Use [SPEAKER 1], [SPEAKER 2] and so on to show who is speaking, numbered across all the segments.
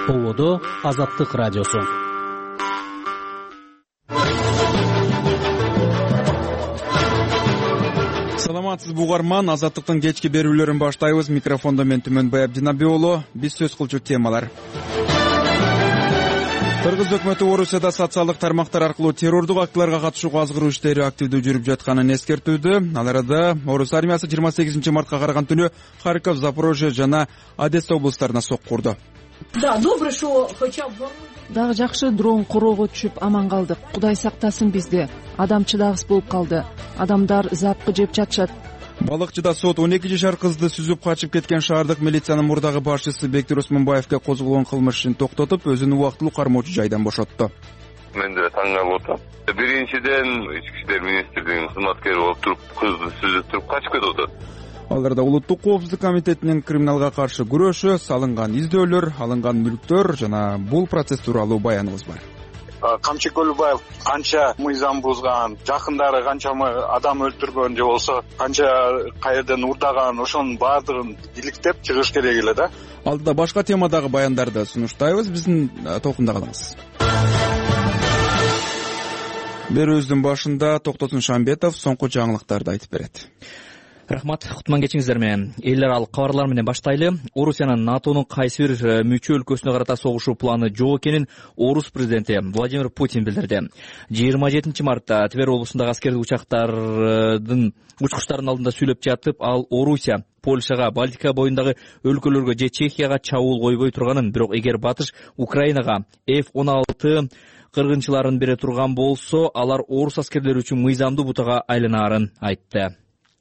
[SPEAKER 1] Ободо Азаттык радиосу.
[SPEAKER 2] Саламатсызбы угарман, Азаттыктын кечки берүүлөрүн баштайбыз. Микрофондо мен Түмөнбай Абдинабий уулу. Биз сөз кылчу темалар. Кыргыз өкмөтү Орусияда социалдык тармактар аркылуу террордук актыларга катышууга азгыруу иштери активдүү жүрүп жатканын эскертүүдө. Ал арада Орус армиясы 28 мартка караган түнү Харьков, Запорожье жана Одесса облустарына сокку урду.
[SPEAKER 3] Да, добро, что хотя бы
[SPEAKER 4] Дагы жакшы дрон короого түшүп аман калдык. Кудай сактасын бизди. Адам чыдагыс болуп калды. Адамдар запкы жеп жатышат.
[SPEAKER 2] Балыкчыда сот 12 жашар кызды сүзүп качып кеткен шаардык милициянын мурдагы башчысы Бектир Осмонбаевге козголгон кылмыш ишин токтотуп, өзүн убактылуу кармоочу жайдан бошотту.
[SPEAKER 5] Мен да таң калып атам. Биринчиден Ички иштер министрлигинин кызматкери болуп туруп, кызды сүзүп туруп качып кетип атат.
[SPEAKER 2] Аларда Улуттук коопсуздук комитетинин криминалга каршы күрөшү, салынган издөөлөр, алынган мүлктөр жана бул процесс тууралуу баяныбыз бар.
[SPEAKER 6] Камчы Көлбаев канча мыйзам бузган, жакындары канча адам өлтүргөн же болсо канча каерден урдаган, ошонун баардыгын иликтеп чыгыш керек эле да.
[SPEAKER 2] Алдыда башка темадагы баяндарды сунуштайбыз. Биздин толкунда калыңыз. Берүүбүздүн башында Токтосун Шамбетов соңку жаңылыктарды айтып берет.
[SPEAKER 7] Рахмат, кутман кечиңиздер менен. Эл аралык кабарлар менен баштайлы. Орусиянын НАТОнун кайсы бир мүчө өлкөсүнө карата согушуу планы жок экенин Орус президенти Владимир Путин билдирди. 27 мартта Тver облусундагы аскердик учактардын учкучтардын алдында сүйлөп жатып, ал Орусия Польшага, Балтика боюндагы өлкөлөргө же Чехияга чабуул койбой турганын, бирок эгер батыш Украинага F-16 кыргынчыларын бере турган болсо, алар орус аскерлери үчүн мыйзамдуу бутага айланаарын айтты.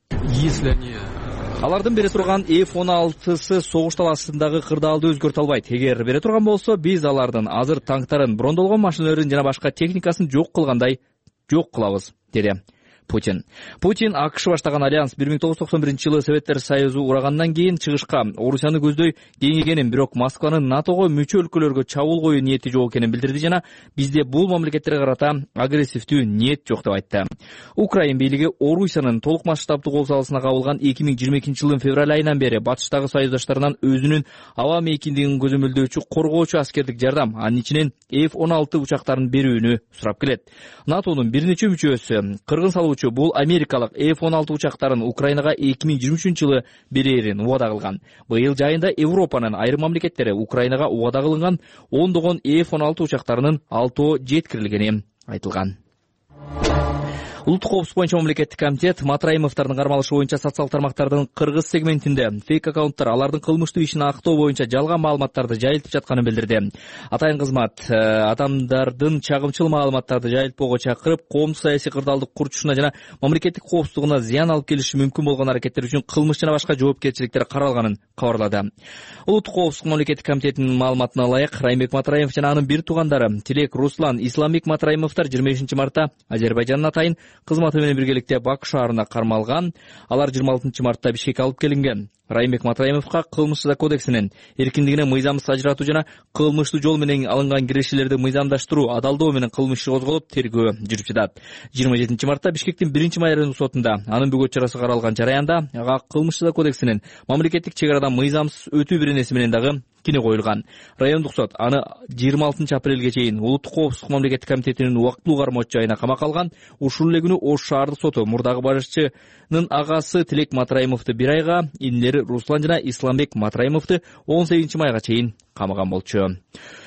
[SPEAKER 7] Алардын бере турган F-16сы согуш таласындагы кырдаалды өзгөртө албайт. Эгер бере турган болсо, биз алардын азыр танктарын, брондолгон машиналарын жана башка техникасын жок кылгандай жок кылабыз, деди Путин АКШ баштаган альянс 1991-жылы Советтер Союзу урагандан кийин чыгышка Орусияны көздөй кеңейгенин, бирок Москванын НАТОго мүчө өлкөлөргө чабуул коюу ниети жок экенин билдирди жана бизде бул мамлекеттерге карата агрессивдүү ниет жок деп айтты. Украин бийлиги Орусиянын толук масштабдуу кол салысына кабылган 2022-жылдын февраль айынан бери батыштагы союздаштарынан өзүнүн аба мейкиндигин көзөмөлдөөчү коргоочу аскердик жардам, анын ичинен F-16 учактарын берүүнү сурап келет. НАТОнун бир нече мүчөсү кыргын салуучу бул америкалык F-16 учактарын Украинага 2023-жылы берерин убада кылган. Быйыл жайында Европанын айрым мамлекеттери Украинага убада кылынган ондогон F-16 учактарынын 6 жеткирилгени айтылган. Улуттук коопсуздук боюнча мамлекеттик комитет Матраимовдордун кармалышы боюнча социалдык тармактардын кыргыз сегментинде фейк аккаунттар алардын кылмыштуу ишин актоо боюнча жалган маалыматтарды жайылтып жатканын билдирди. Атайын кызмат адамдардын чагымчыл маалыматтарды жайылтпоого чакырып, коомдук саясий кырдаалдык курчушуна жана мамлекеттик коопсуздугуна зыян алып келиши мүмкүн болгон аракеттер үчүн кылмыш жана башка жоопкерчиликтер каралганын кабарлады. Улуттук коопсуздук мамлекеттик комитетинин маалыматына ылайык, Раймбек Матраимов жана анын бир туугандары Тилек Руслан, Исламбек Матраимовдор 25 мартта Азербайжандын атайын кызматы менен биргеликте Баку шаарына кармалган. Алар 26 мартта Бишкекке алып келинген. Раймбек Матраимовго кылмыш жаза кодексинин эркиндигине мыйзамсыз ажыратуу жана кылмыштуу жол менен алынган кирешелерди мыйзамдаштыруу, адалдоо менен кылмыш иши козголуп, тергөө жүрүп жатат. 27 мартта Бишкектин 1-майрындык сотунда анын бөгөт чарасы каралган жараянда ага кылмыш жаза кодексинин мамлекеттик чек арадан мыйзамсыз өтүү беренеси менен дагы кини коюлган. Райондук сот аны 26 апрелге чейин Улуттук коопсуздук мамлекеттик комитетинин убактылуу кармоочу жайына камакка алган. Ушул эле күнү Ош шаардык соту мурдагы башчынын агасы Тилек Матраимовду 1 айга, инилери Руслан жана Исламбек Матраимовду 18 майга чейин камаган болчу.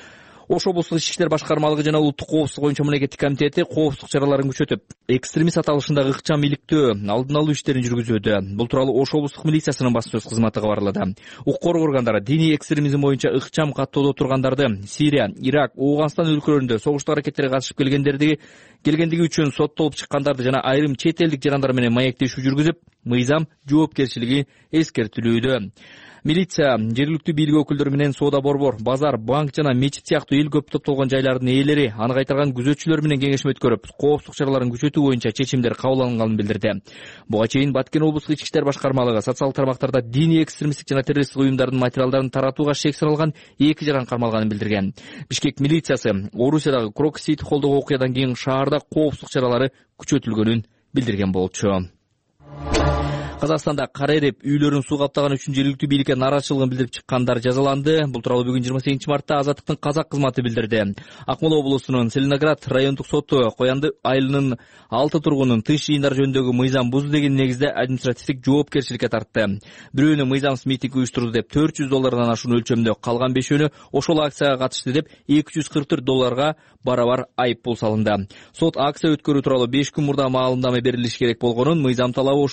[SPEAKER 7] Ош облустук ички иштер башкармалыгы жана Улуттук коопсуздук боюнча мамлекеттик комитети коопсуздук чараларын күчөтүп, экстремист аталышындагы ыкчам иликтөө алдын алуу иштерин жүргүзүүдө. Бул тууралуу Ош облустук милициясынын басма сөз кызматы кабарлады. Укук коргоо органдары диний экстремизм боюнча ыкчам каттоодо тургандарды Сирия, Ирак, Ооганстан өлкөлөрүндө согуштук аракеттерге катышып келгендиги үчүн соттолуп чыккандарды жана айрым чет элдик жарандар менен маектешүү жүргүзүп, мыйзам жоопкерчилиги эскертилүүдө. Милиция жергиликтүү бийлик өкүлдөрү менен соода борбор, базар, банк жана мечит сыяктуу эл көп топтолгон жайлардын ээлери, аны кайтарган күзөтчүлөр менен кеңешме өткөрүп, коопсуздук чараларын күчөтүү боюнча чечимдер кабыл алынганын билдирди. Буга чейин Баткен облустук ички иштер башкармалыгы социалдык тармактарда диний экстремисттик жана террористтик уюмдардын материалдарын таратууга шек салган 2 жаран кармалганын билдирген. Бишкек милициясы Орусиядагы Кроксит холдогу окуядан кийин шаарда коопсуздук чаралары күчөтүлгөнүн билдирген болчу. Казакстанда кар эрип үйлөрүн суу каптаган үчүн жергиликтүү бийликке нааразычылыгын билдирип чыккандар жазаланды. Бул тууралуу бүгүн 28 мартта Азаттыктын казак кызматы билдирди. Акмола облусунун Целиноград райондук соту Коянды айылынын 6 тургунун тыш жыйындар жөнүндөгү мыйзам бузду деген негизде административдик жоопкерчиликке тартты. Бирөөнү мыйзамсыз митинг уюштурду деп $400 ашуун өлчөмдө, калган бешөөнү ошол акцияга катышты деп $244 барабар айып пул салынды. Сот акция өткөрүү тууралуу 5 күн мурда маалымдама берилиши керек болгонун, мыйзам талабы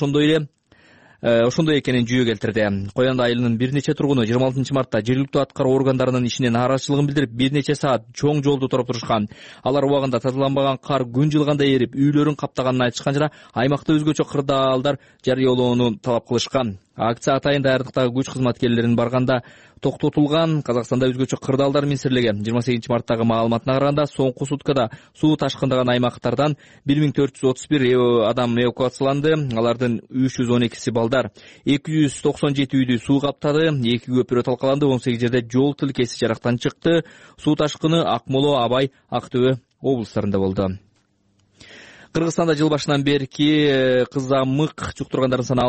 [SPEAKER 7] ошондой экенин жүйө келтирди. Коянды айылынын бир нече тургуну 26 мартта жергиликтүү аткаруу органдарынын ишине нааразычылыгын билдирип, бир нече саат чоң жолду туруп турушкан. Алар убагында тазаланбаган кар күн жылгандай эрип, үйлөрүн каптаганын айтышкан жана аймакта өзгөчө кырдаалдар жарыялоону талап кылышкан. Акция атайын даярдыктагы күч кызматкерлеринин барганда токтотулган. Казакстанда өзгөчө кырдаалдар министрлиги 28 марттагы маалыматына караганда соңку суткада суу ташкындаган аймактардан 1431 адам эвакуацияланды. Алардын 312си балдар. 297 үйдү суу каптады, 2 көпүрө талкаланды, 18 жерде жол тилкеси жарактан чыкты. Суу ташкыны Акмола, Абай, Актөбө облустарында болду. Кыргызстанда жыл башынан берки кызамык жуктургандардын саны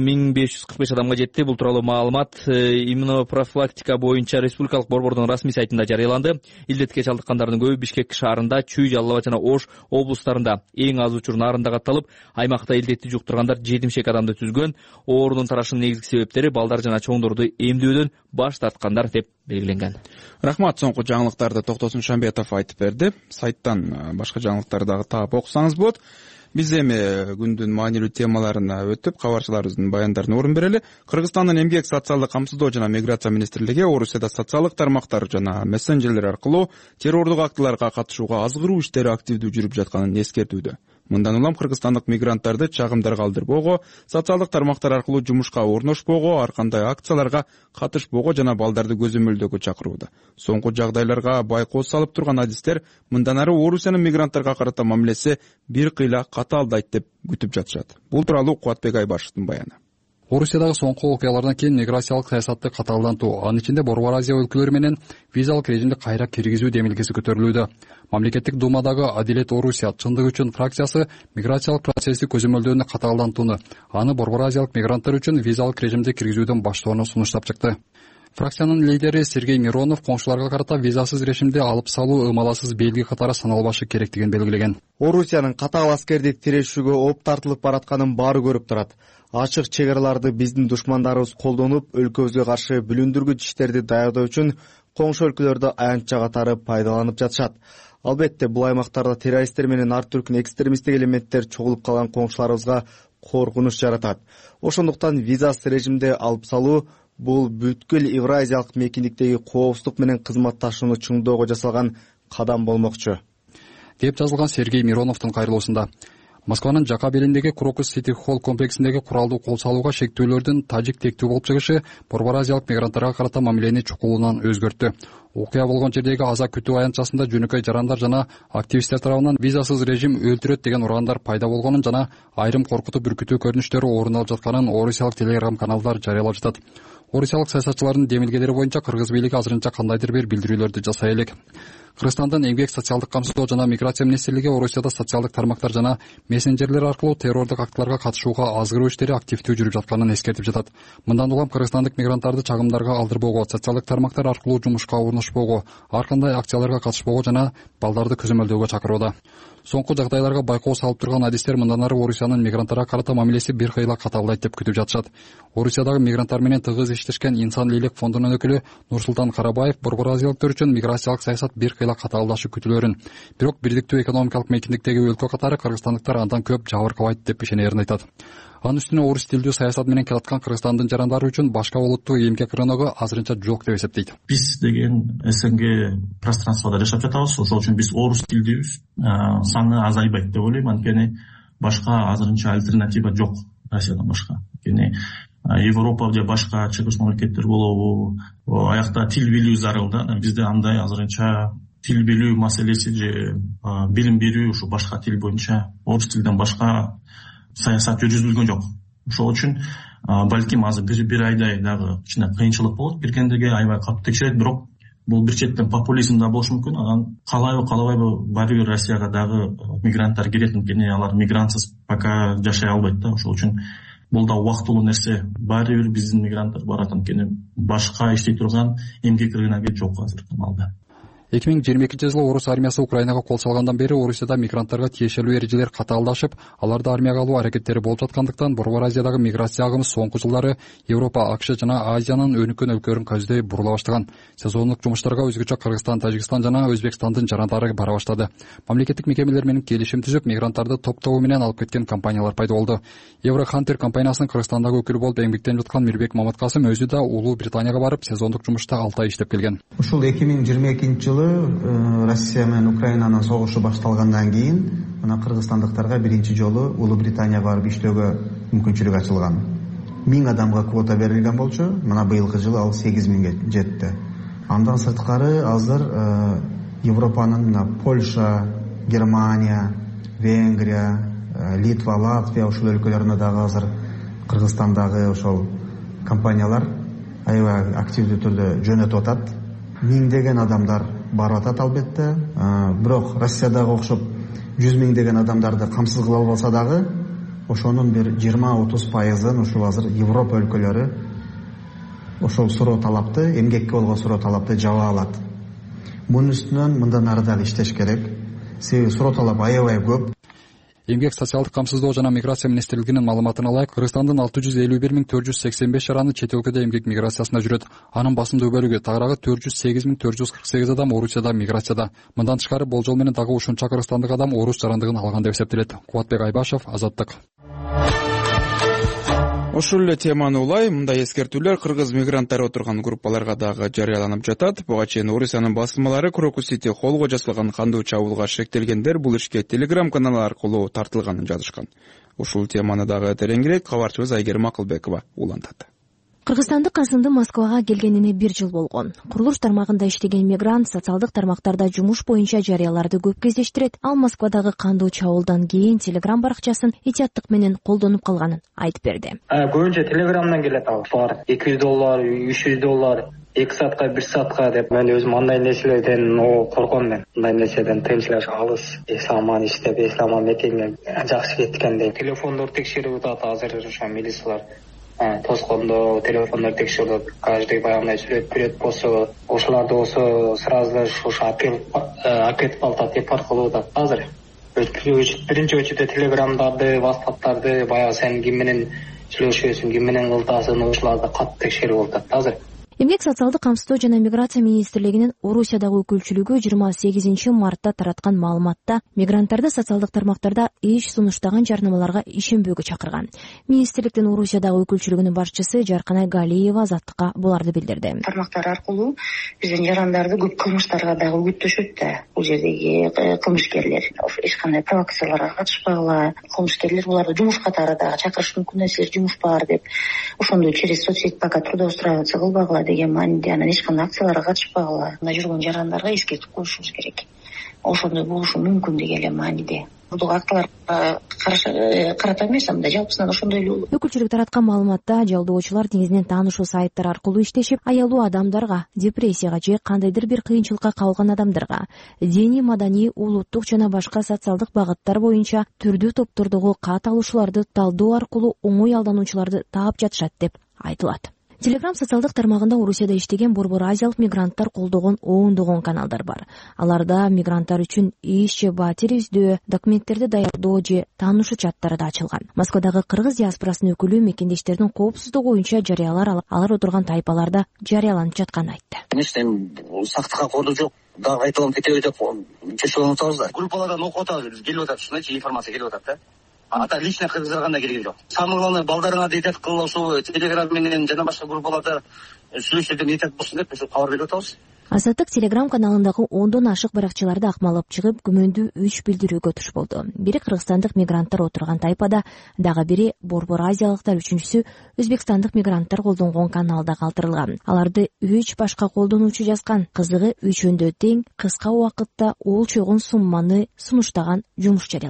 [SPEAKER 7] 6545 адамга жетти. Бул тууралуу маалымат иммунопрофилактика боюнча республикалык борбордун расмий сайтында жарыяланды. Илдетке чалдыккандардын көбү Бишкек шаарында, Чүй, Жалал Абад жана Ош облустарында. Эң аз учур Нарында катталып, аймакта илдетти жуктургандар 70 адамды түзгөн. Оорунун тарашынын негизги себептери балдар жана чоңдорду эмдөөдөн баш тарткандар деп белгиленген.
[SPEAKER 2] Рахмат, соңку жаңылыктарды Токтосун Шамбетов айтып берди. Сайттан башка жаңылыктарды дагы таап окусаңыз болот. Биз эми күндүн маанилүү темаларына өтүп, кабарчыларыбыздын баяндарына орун берели. Кыргызстандын эмгек, социалдык камсыздоо жана миграция министрлиги Орусияда социалдык тармактар жана мессенджерлер аркылуу террордук актыларга катышууга азгыруу иштери активдүү жүрүп жатканын эскертүүдө. Мындан улам кыргызстандык мигранттарды чагымдарга алдырбоого, социалдык тармактар аркылуу жумушка орношпоого, ар кандай акцияларга катышпоого жана балдарды көзөмөлдөөгө чакырууда. Соңку жагдайларга байкоо салып турган адистер мындан ары Орусиянын мигранттарга карата мамилеси бир кыйла катаалдайт деп күтүп жатышат. Бул тууралуу Кубатбек Айбашевдин баяны.
[SPEAKER 8] Орусиядагы соңку окуялардан кийин миграциялык саясатты катаалдантуу, анын ичинде Борбор Азия өлкөлөрү менен визалык режимди кайра киргизүү демилгеси көтөрүлүүдө. Мамлекеттик думадагы Адилет Орусия чындык үчүн фракциясы миграциялык процесси көзөмөлдөөнү катаалдантууну, аны Борбор Азиялык мигранттар үчүн визалык режимди киргизүүдөн баштоону сунуштап чыкты. Фракциянын лидери Сергей Миронов коңшуларга карата визасыз режимди алып салуу ымаласыз белги катары саналбашы керектигин белгилеген.
[SPEAKER 9] Орусиянын катаал аскердик тирешүүгө оп тартылып баратканын баары көрүп турат. Ачык чек араларды биздин душмандарыбыз колдонуп, өлкөбүзгө каршы бүлүндүргүч иштерди даярдоо үчүн коңшу өлкөлөрдө аянтча катары пайдаланып жатышат. Албетте, бул аймактарда террористтер менен ар түркүн экстремисттик элементтер чогулуп калган коңшуларыбызга коркунуч жаратат. Ошондуктан визасыз режимди алып салуу бул бүткүл Евразиялык мейкиндиктеги коопсуздук менен кызматташууну чыңдоого жасалган кадам болмокчу,
[SPEAKER 8] деп жазылган Сергей Мироновдун кайрылуусунда. Москванын Жака белиндеги Крокус Сити Холл комплексиндеги куралдуу кол салууга шектөөлөрдүн тажик тектүү болуп чыгышы Борбор Азиялык мигранттарга карата мамилени чукулунан өзгөрттү. Окуя болгон жердеги аза күтүү аянтчасында жөнөкөй жарандар жана активисттер тарабынан визасыз режим өлтүрөт деген урагандар пайда болгонун жана айрым коркутуп үркүтүү көрүнүштөрү орун алып жатканын орусиялык телеграм каналдар жарыялап жатат. Орусиялык саясатчылардын демилгелери боюнча кыргыз бийлиги азырынча кандайдыр бир билдирүүлөрдү жасай элек. Кыргызстандын эмгек, социалдык камсыздоо жана миграция министрлиги Орусияда социалдык тармактар жана мессенджерлер аркылуу террордук актыларга катышууга азгыруу иштери активдүү жүрүп жатканын эскертип жатат. Мындан улам кыргызстандык мигранттарды чагымдарга алдырбоого, социалдык тармактар аркылуу жумушка орношпоого, ар кандай акцияларга катышпоого жана балдарды көзөмөлдөөгө чакырууда. Соңку жагдайларга байкоо салып турган адистер мындан ары Орусиянын мигранттарга карата мамилеси бир кыйла катаалдайт деп күтүп жатышат. Орусиядагы мигранттар менен тыгыз иштешкен Инсан Лейлек фондунун өкүлү Нурсултан Карабаев Борбор Азиялыктар үчүн миграциялык саясат бир кыйла катаалдашы күтүлөрүн, бирок бирдиктүү экономикалык мейкиндиктеги өлкө катары кыргызстандыктар андан көп жабыркабайт деп ишенерин айтат. Анын үстүнө орус тилдүү саясат менен келаткан Кыргызстандын жарандары үчүн башка улуттуу эмгек рыногу азырынча жок деп эсептейт.
[SPEAKER 10] Биз деген СНГ пространствода жашап жатабыз, ошол үчүн биз орус тилдүүбүз, саны азайбайт деп ойлойм, анткени башка азырынча альтернатива жок Россиядан башка. Анткени Европа же башка чыгыш мамлекеттер болобу, аякта тил билүү зарыл да. Бизде андай азырынча тил билүү маселеси же билим берүү ушу башка тил боюнча орус тилден башка саясат жүргүзүлгөн жок. Ошол үчүн балким азыр бир айдай дагы кичине кыйынчылык болот, киргендеге аябай катуу текшерет, бирок бул бир четтен популизм да болушу мүмкүн. Анан каалайбы каалабайбы баары бир Россияга дагы мигранттар кирет, анткени алар мигрантсыз пока жашай албайт да. Ошол үчүн бул да убактылуу нерсе. Баары бир биздин мигранттар барат, анткени башка иштей турган эмгек рыногу жок азыркы маалда.
[SPEAKER 8] 2022 жылы орус армиясы Украинага кол салгандан бери Орусияда мигранттарга тиешелүү эрежелер катаалдашып, аларды армияга алуу аракеттери болуп жаткандыктан Борбор Азиядагы миграция агымы соңку жылдары Европа, АКШ жана Азиянын өнүккөн өлкөлөрүн көздөй бурула баштаган. Сезондук жумуштарга өзгөчө Кыргызстан, Тажикстан жана Өзбекстандын жарандары бара баштады. Мамлекеттик мекемелер менен келишим түзүп, мигранттарды топтогу менен алып кеткен компаниялар пайда болду. Еврохантер компаниясынын Кыргызстандагы өкүлү болуп эмгектенип жаткан Мирбек Маматкасым өзү да Улуу Британияга барып, сезондук жумушта 6 ай иштеп келген.
[SPEAKER 11] Ушул 2022 жылы Россия менен Украинанын согушу башталгандан кийин мына кыргызстандыктарга биринчи жолу Улуу Британияга барып иштөөгө мүмкүнчүлүк ачылган. 1000 адамга квота берилген болчу, мына быйылкы жылы ал 8000 жетти. Андан сырткары азыр Европанын мына Польша, Германия, Венгрия, Литва, Латвия ушул өлкөлөрүнө дагы азыр Кыргызстандагы ошол компаниялар аябай активдүү түрдө жөнөтүп атат. Миңдеген адамдар барып атат албетте. Бирок Россиядагы окшоп 100 миңдеген адамдарды камсыз кыла албаса дагы, ошонун бир 20-30%-ын ушул азыр Европа өлкөлөрү ошол суроо талапты, эмгекке болгон суроо талапты жаба алат. Мунун үстүнөн мындан ары дагы иштеш керек. Себеби суроо талап аябай көп.
[SPEAKER 8] Эмгек социалдык камсыздоо жана миграция министрлигинин маалыматына ылайык, Кыргызстандын 651.480 жараны чет өлкөдө эмгек миграциясында жүрөт. Анын басымдуу бөлүгү, тагыраагы 408.448 адам Орусияда миграцияда. Мындан тышкары болжол менен дагы ушунча кыргызстандык адам орус жарандыгын алган деп эсептелет. Кубатбек Айбашев, Азаттык.
[SPEAKER 2] Ошол эле теманы улай мындай эскертүүлөр кыргыз мигранттары отурган группаларга дагы жарыяланып жатат. Буга чейин Орусиянын басылмалары Крокус Сити холлго жасалган кандуу чабуулга шектелгендер бул ишке Telegram каналы аркылуу тартылганын жазышкан. Ушул теманы дагы тереңирээк кабарчыбыз Айгерим Акылбекова улантат.
[SPEAKER 12] Кыргызстандык Касымдын Москвага келгенине 1 жыл болгон. Курулуш тармагында иштеген мигрант социалдык тармактарда жумуш боюнча жарыяларды көп кездештирет. Ал Москвадагы кандуу чабуулдан кийин Telegram баракчасын этияттык менен колдонуп калганын айтып берди.
[SPEAKER 13] Көбүнчө Telegramдан келет ал. Бар $200, $300, 2 саатка 1 саатка деп. Мен өзүм андай нерселерден корком мен. Мындай нерседен тынчылаш алыс. Исламан иштеп, исламан мекенге жакшы кеткенде. Телефондор текшерип атат азыр ошо милициялар. Тоскондо телефондор текшерилип, каждый баягындай сүрөт берет болсо, ошоларды болсо сразу ошо акет палта деп аркылуу да азыр. Биринчи очередде Телеграмдарды, WhatsApp'тарды баягы сен ким менен сүйлөшөсүң, ким менен кылтасың, ошоларды катты текшерип атат азыр.
[SPEAKER 12] Эмгек социалдык камсыздоо жана миграция министрлигинин Орусиядагы өкүлчүлүгү 28 мартта тараткан маалыматта мигранттарды социалдык тармактарда иш сунуштаган жарнамаларга ишенбөөгө чакырган. Министрликтин Орусиядагы өкүлчүлүгүнүн башчысы Жарканай Галиева Азаттыкка буларды билдирди.
[SPEAKER 14] Тармактар аркылуу биздин жарандарды көп кылмыштарга дагы үгүттөшөт да. Бул жердеги кылмышкерлер эч кандай провокацияларга катышпагыла, кылмышкерлер буларды жумуш катары дагы чакырышы мүмкүн, силер жумуш бар деп, ошондой через соцсеть пока трудоустраиваться кылбагыла деген мааниде анан эч кандай акцияларга катышпагыла. Мына жүргөн жарандарга эскертип коюшубуз керек. Ошондой болушу мүмкүн деген эле мааниде. Бул актыларга карата эмес, анда жалпысынан ошондой эле.
[SPEAKER 12] Өкүлчүлүк тараткан маалыматта жалдоочулар негизинен таанышуу сайттар аркылуу иштешип, аялуу адамдарга, депрессияга же кандайдыр бир кыйынчылыкка калган адамдарга, диний, маданий, улуттук жана башка социалдык багыттар боюнча түрдүү топтордогу кат алуучуларды талдоо аркылуу оңой алдануучуларды таап жатышат деп айтылат. Telegram социалдык тармагында Орусияда иштеген борбор азиялык мигранттар колдогон ондогон каналдар бар. Аларда мигранттар үчүн иш же батир издөө, документтерди даярдоо же таанышуу чаттары да ачылган. Москвадагы кыргыз диаспорасынын өкүлү мекендештердин коопсуздугу боюнча жарыялар алар отурган тайпаларда жарыяланып жатканын айтты.
[SPEAKER 15] Сактыкка корду жок. Дагы айтылып кетеби деп чечип атабыз да. Группалардан окуп атабыз, келип атат, ушундай информация келип атат да. Ата лично кыргыздарга да келген жок. Самый главный балдарыңа дейт кылып ошол Telegram менен жана башка группаларда сүйлөшүүдөн этеп болсун деп ошо кабар берип атабыз.
[SPEAKER 12] Азаттык Telegram каналындагы 10дон ашык баракчаларды акмалап чыгып, күмөндүү 3 билдирүүгө туш болду. Бири кыргызстандык мигранттар отурган тайпада, дагы бири борбор азиялыктар, үчүнчүсү өзбекстандык мигранттар колдонгон каналда калтырылган. Аларды 3 башка колдонуучу жазган. Кызыгы үчөөндө тең кыска убакытта ол чогун сумманы сунуштаган жумуш жарыяланган.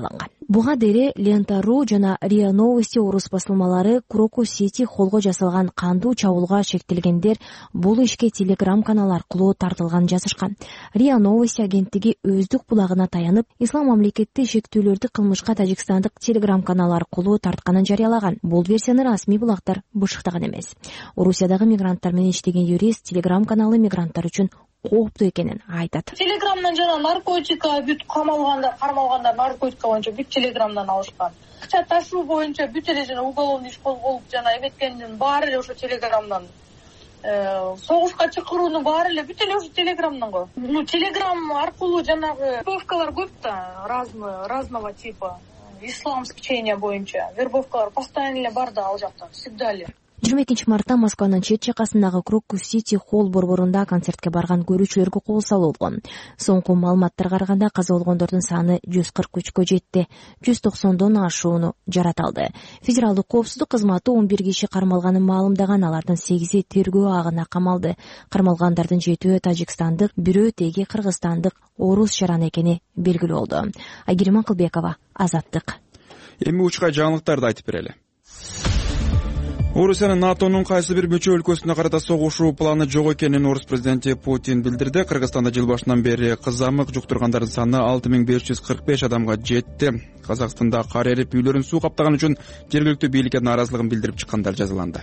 [SPEAKER 12] Буга дере Лента.ру жана РИА Новости орус басылмалары Крокус Сити холго жасалган кандуу чабуулга шектелгендер бул ишке Телеграм канал аркылуу тартылган жазышкан. РИА Новости агенттиги өздүк булагына таянып, ислам мамлекети шектүүлөрдү кылмышка Тажикстандык Телеграм канал аркылуу тартканын жарыялаган. Бул версияны расмий булактар бышыктаган эмес. Орусиядагы мигранттар менен иштеген юрист Телеграм каналы мигранттар үчүн кооптуу экенин айтат.
[SPEAKER 3] Телеграмдан жана наркотика бүт кармалгандар наркотика боюнча бүт Телеграмдан алышкан. Акча ташуу боюнча бүт эле жана уголовный иш козголуп жана эметкендин баары эле ошо Телеграмдан. Согушка чакыруунун баары эле бүт эле ошо Телеграмдан го. Телеграм аркылуу жанагы вербовкалар көп да, разного типа. Исламский чейня боюнча вербовкалар постоянно эле бар да ал жакта, всегда эле.
[SPEAKER 12] 22 мартта Москванын чет жакасындагы Крокус Сити холл борборунда концертке барган көрүүчүлөргө кол салуу болгон. Соңку маалыматтарга караганда каза болгондордун саны 143кө жетти. 190дон ашууну жараталды. Федералдык коопсуздук кызматы 11 киши кармалганын маалымдаган, алардын 8и тергөө агына камалды. Кармалгандардын 7-өө Тажикстандык, 1-өө теги кыргызстандык орус шаран экени белгилүү болду. Айгерим Акылбекова, Азаттык.
[SPEAKER 2] Эми учка жаңылыктарды айтып берели. Орусиянын НАТОнун кайсы бир мүчө өлкөсүнө карата согушуу планы жок экенин орус президенти Путин билдирди. Кыргызстанда жыл башынан бери кызамык жуктургандардын саны 6545 адамга жетти. Казакстанда кар эрип үйлөрүн суу каптаган үчүн жергиликтүү бийликке нааразылыгын билдирип чыккандар жазаланды.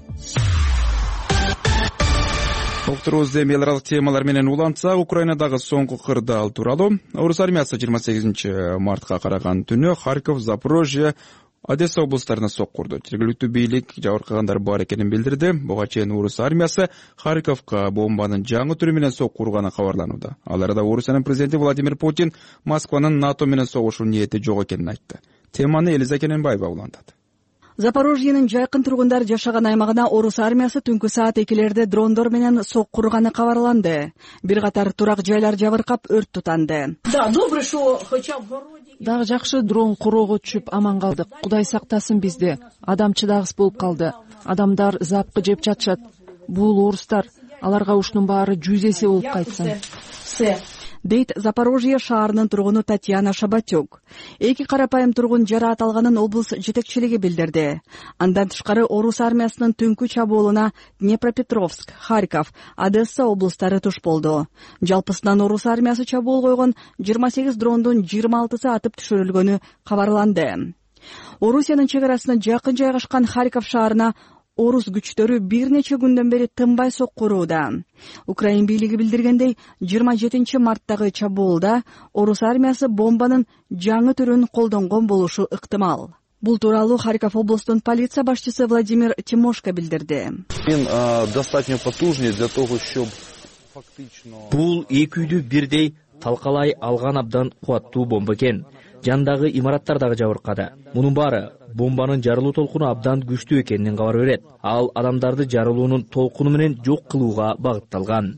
[SPEAKER 2] Докторубуз эми эл аралык темалар менен улантсак, Украинадагы соңку кырдаал тууралуу. Орус армиясы 28 мартка караган түнү Харьков, Запорожье, Одесса облустарына сок курду. Жергиликтүү бийлик жабыркагандар бар экенин билдирди. Буга чейин орус армиясы Харьковко бомбанын жаңы түрү менен сок курганы кабарланууда. Ал арада Орусиянын президенти Владимир Путин Москванын НАТО менен согушуу ниети жок экенин айтты. Теманы Элиза Кененбаева улантат.
[SPEAKER 16] Запорожьенин жайкын тургундар жашаган аймагына орус армиясы түнкү саат 2-лерде дрондор менен сок курганы кабарланды. Бир катар турак жайлар жабыркап өрт тутанды.
[SPEAKER 4] Дагы жакшы, дрон куроого түшүп аман калдык. Кудай сактасын бизди. Адам чыдагыс болуп калды. Адамдар запкы жеп жатышат. Бул орустар, аларга ушунун баары 100 эсе болуп кайтсын.
[SPEAKER 16] Дейт Запорожье шаарынын тургуну Татьяна Шабатюк. Эки карапайым тургун жараат алганын облус жетекчилиги билдирди. Андан тышкары орус армиясынын түнкү чабуулуна Днепропетровск, Харьков, Одесса облустары туш болду. Жалпысынан орус армиясы чабуул койгон 28 дрондун 26сы атып түшүрүлгөнү кабарланды. Орусиянын чек арасына жакын жайгашкан Харьков шаарына орус күчтөрү бир нече күндөн бери тынбай сок курууда. Украин бийлиги билдиргендей, 27 марттагы чабуулда орус армиясы бомбанын жаңы түрүн колдонгон болушу ыктымал. Бул тууралуу Харьков облустун полиция башчысы Владимир Тимошко билдирди.
[SPEAKER 7] Бул эки үйдү бирдей талкалай алган абдан кубаттуу бомба экен. Жандагы имараттар дагы жабыркады. Мунун баары бомбанын жарылуу толкуну абдан күчтүү экенин кабар берет. Ал адамдарды жарылуунун толкуну менен жок кылууга багытталган.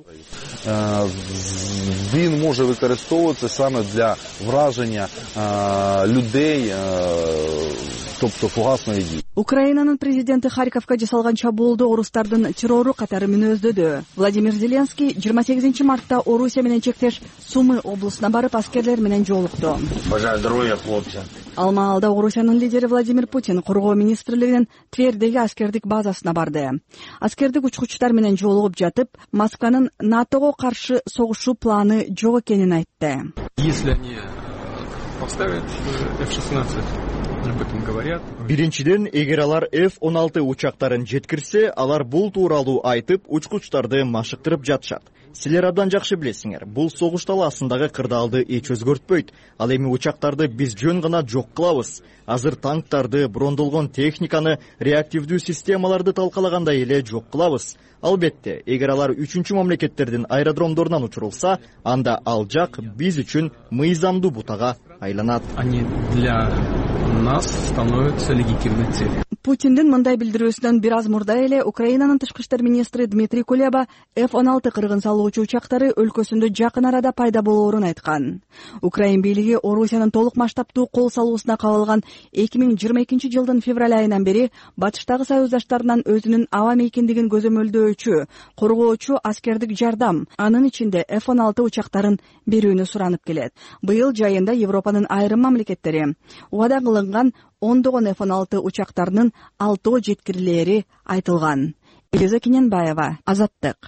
[SPEAKER 17] Він може використовуватися саме для враження людей, тобто фугасної дії.
[SPEAKER 16] Украинанын президенти Харьковко жасалган чабуулду орустардын террору катары мүнөздөдү. Владимир Зеленский 28 мартта Орусия менен чектеш Сумы облусуна барып аскерлер менен жолукту.
[SPEAKER 17] Бажаю здоровья, хлопцы.
[SPEAKER 16] Ал маалда Орусиянын лидери Владимир Путин коргоо министрлигинин Твердеги аскердик базасына барды. Аскердик учкучтар менен жолугуп жатып, Москванын НАТОго каршы согушуу планы жок экенин айтты.
[SPEAKER 18] Если они поставят F-16, об этом говорят.
[SPEAKER 19] Биринчиден, эгер алар F-16 учактарын жеткирсе, алар бул тууралуу айтып, учкучтарды машыктырып жатышат. Силер абдан жакшы билесиңер, бул согуш талаасындагы кырдаалды эч өзгөртпөйт. Ал эми учактарды биз жөн гана жок кылабыз. Азыр танктарды, брондолгон техниканы, реактивдүү системаларды талкалагандай эле жок кылабыз. Албетте, эгер алар 3-чү мамлекеттердин аэродромдорунан учурулса, анда ал жак биз үчүн мыйзамдуу бутага айланат.
[SPEAKER 18] Они для нас становятся легитимной целью.
[SPEAKER 16] Путиндин мындай билдирүүсүнөн бир аз мурда эле Украинанын тышкы иштер министри Дмитрий Кулеба F-16 кыргын салуучу учактары өлкөсүндө жакын арада пайда болоорун айткан. Украин бийлиги Орусиянын толук масштабтуу кол салуусуна кабылган 2022 жылдын февраль айынан бери батыштагы союздаштарынан өзүнүн аба мейкиндигин көзөмөлдөөчү, коргоочу аскердик жардам, анын ичинде F-16 учактарын берүүнү суранып келет. Быйыл жайында Европанын айрым мамлекеттери убада кылынган ондогон F-16 учактарынын 6 жеткирилери айтылган. Элиза Кененбаева, Азаттык.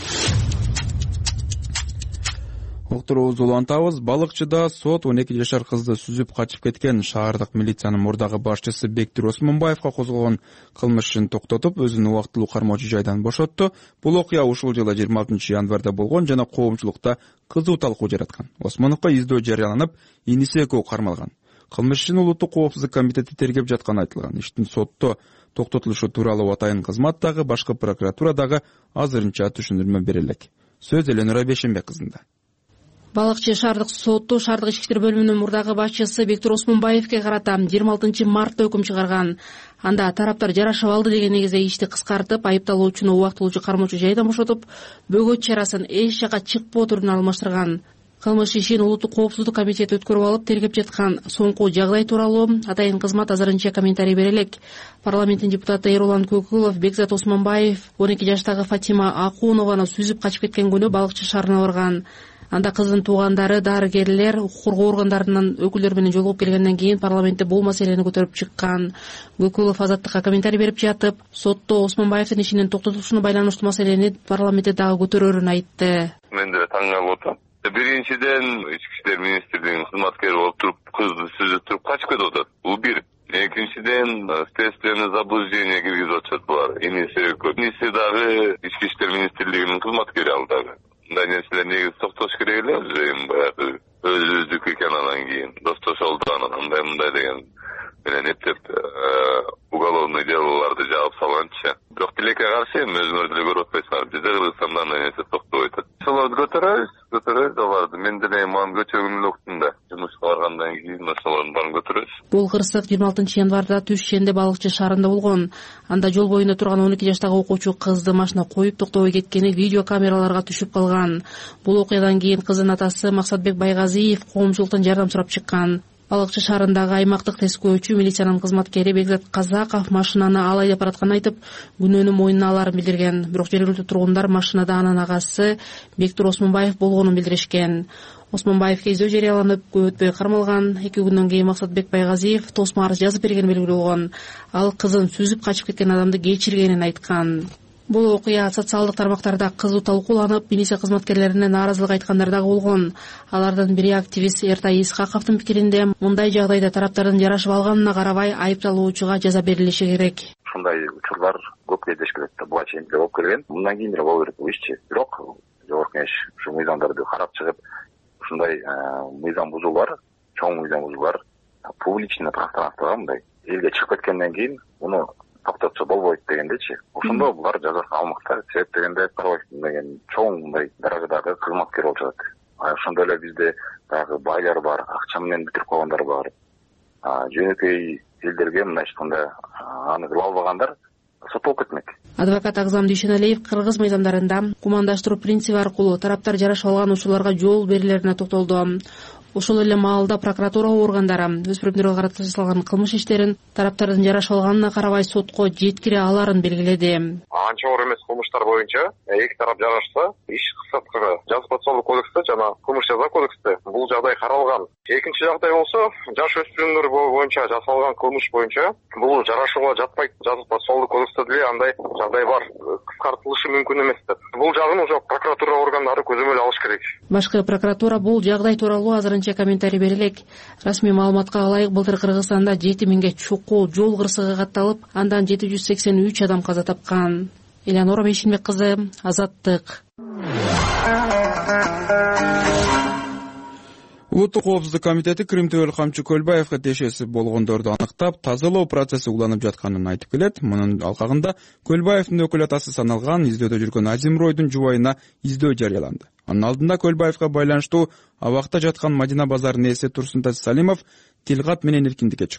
[SPEAKER 2] Уктуруубузду улантабыз. Балыкчыда сот 12 жашар кызды сүзүп качып кеткен шаардык милициянын мурдагы башчысы Бектир Осмонбаевга козголгон кылмыш ишин токтотуп, өзүн убактылуу кармоочу жайдан бошотту. Бул окуя ушул жылы 26 январда болгон жана коомчулукта кызуу талкуу жараткан. Осмоновго издөө жарыяланып, иниси экөө кармалган. Кылмыш ишин улуттук коопсуздук комитети тергеп жатканы айтылган. Иштин сотто токтотулушу тууралуу атайын кызмат дагы, башкы прокуратура дагы азырынча түшүндүрмө бере элек. Сөз Эленора Бешенбек кызында.
[SPEAKER 20] Балыкчы шаардык соту шаардык ички иштер бөлүмүнүн мурдагы башчысы Бектир Осмонбаевге карата 26 мартта өкүм чыгарган. Анда тараптар жарашып алды деген негизде ишти кыскартып, айыпталуучуну убактылуу кармоочу жайдан бошотуп, бөгөт чарасын эч жака чыкпоо түрүнө алмаштырган. Кылмыш ишин улуттук коопсуздук комитети өткөрүп алып, тергеп жаткан соңку жагдай тууралуу атайын кызмат азырынча комментарий бере элек. Парламенттин депутаты Эрулан Көкүлов Бекзат Осмонбаев 12 жаштагы Фатима Акунованы сүзүп качып кеткен күнү балыкчы шаарына барган. Анда кыздын туугандары, дарыгерлер, укук коргоо органдарынын өкүлдөрү менен жолугуп келгенден кийин парламентте бул маселени көтөрүп чыккан. Көкүлов Азаттыкка комментарий берип жатып, сотто Осмонбаевдин ишинин токтотулушуна байланыштуу маселени парламентте дагы көтөрөрүн айтты.
[SPEAKER 5] Мен да таң калып отурам. Биринчиден ички иштер министрлигинин кызматкери болуп туруп, кызды сүзүп туруп качып кетип атат. Бул бир. Экинчиден следственный заблуждение киргизип атышат булар. Иниси дагы ички иштер министрлигинин кызматкери ал дагы. Мындай нерселер негизи токтош керек эле. Баягы өзүбүздүкү экен, анан кийин достошолду, анан мындай деген менен эптеп уголовный делолорду жаап салганчы. Бирок тилекке каршы эми өзүңөр деле көрүп атпайсыңар, бизде Кыргызстанда андай нерсе токтобой атат. Ошолорду көтөрөбүз аларды. Мен деле мага көчөгүн убактында жумушка баргандан кийин ошолордун баарын көтөрөбүз.
[SPEAKER 20] Бул кырсык 26 январда түш ченде балыкчы шаарында болгон. Анда жол боюнда турган 12 жаштагы окуучу кызды машина коюп токтобой кеткени видео камераларга түшүп калган. Бул окуядан кийин кыздын атасы Максатбек Байгазиев коомчулуктан жардам сурап чыккан. Балыкчы шаарындагы аймактык тескөөчү милициянын кызматкери Бекзат Казаков машинаны ал айдап баратканын айтып, күнөөнү мойнуна аларын билдирген. Бирок жергиликтүү тургундар машинада анын агасы Бектир Осмонбаев болгонун билдиришкен. Осмонбаевге издөө жарыяланып, көп өтпөй кармалган. 2 күндөн кийин Максатбек Байгазиев тосмо арыз жазып бергени белгилүү болгон. Ал кызын сүзүп качып кеткен адамды кечиргенин айткан. Бул окуя социалдык тармактарда кызуу талкууланып, милиция кызматкерлерине нааразылык айткандар дагы болгон. Алардын бири активист Эртай Исхаковдун пикиринде, мындай жагдайда тараптардын жарашып алганына карабай айыпталуучуга жаза берилиши керек.
[SPEAKER 21] Ушундай учурлар көп кездешип келет да, буга чейин деле болуп келген. Мындан кийин деле боло берет бул ишчи. Бирок жогорку кеңеш ушу мыйзамдарды карап чыгып, ушундай мыйзам бузуулар, чоң мыйзам бузуулар публичный пространствого мындай элге чыгып кеткенден кийин муну токтотсо болбойт дегендечи. Ошондо булар жазасын алмакта. Себеп дегенде деген чоң мындай даражадагы кызматкер болуп жатат. Ошондой эле бизде дагы байлар бар, акча менен бүтүрүп койгондар бар. Жөнөкөй элдерге мындай айтканда аны кыла албагандар соттолуп кетмек.
[SPEAKER 20] Адвокат Агзам Дүйшөналиев кыргыз мыйзамдарында кумандаштыруу принциби аркылуу тараптар жарашып алган учурларга жол берилерине токтолду. Ошол эле маалда прокуратура органдары өспүрүмдөргө карата жасалган кылмыш иштерин тараптардын жарашып алганына карабай сотко жеткире аларын белгиледи.
[SPEAKER 22] Анча оор эмес кылмыштар боюнча эки тарап жарашса, иш кысаткыга жаза процессуалдык кодексте жана кылмыш жаза кодексте бул жагдай каралган. Экинчи жагдай болсо, жаш өспүрүмдөр боюнча жасалган кылмыш боюнча бул жарашууга жатпайт. Жаза процессуалдык кодексте деле андай жагдай бар. Кыскартылышы мүмкүн эмес деп. Бул жагын уже прокуратура органдары көзөмөл алыш керек.
[SPEAKER 20] Башкы прокуратура бул жагдай тууралуу азырынча комментарий бере элек. Расмий маалыматка ылайык былтыр Кыргызстанда 7000ге чукул жол кырсыгы катталып, андан 783 адам каза тапкан. Эленора Бешенбек кызы, Азаттык.
[SPEAKER 2] Улуттук коопсуздук комитети Кырым-Төбөл камчы Көлбаевга тиешеси болгондорду аныктап, тазалоо процесси уланып жатканын айтып келет. Мунун алкагында Көлбаевдин өкүл атасы саналган издөөдө жүргөн Азимройдун жубайына издөө жарыяланды. Анын алдында Көлбаевга байланыштуу абакта жаткан Мадина базарынын ээси Турсунташ Салимов тилгат менен эркиндикке чыкты.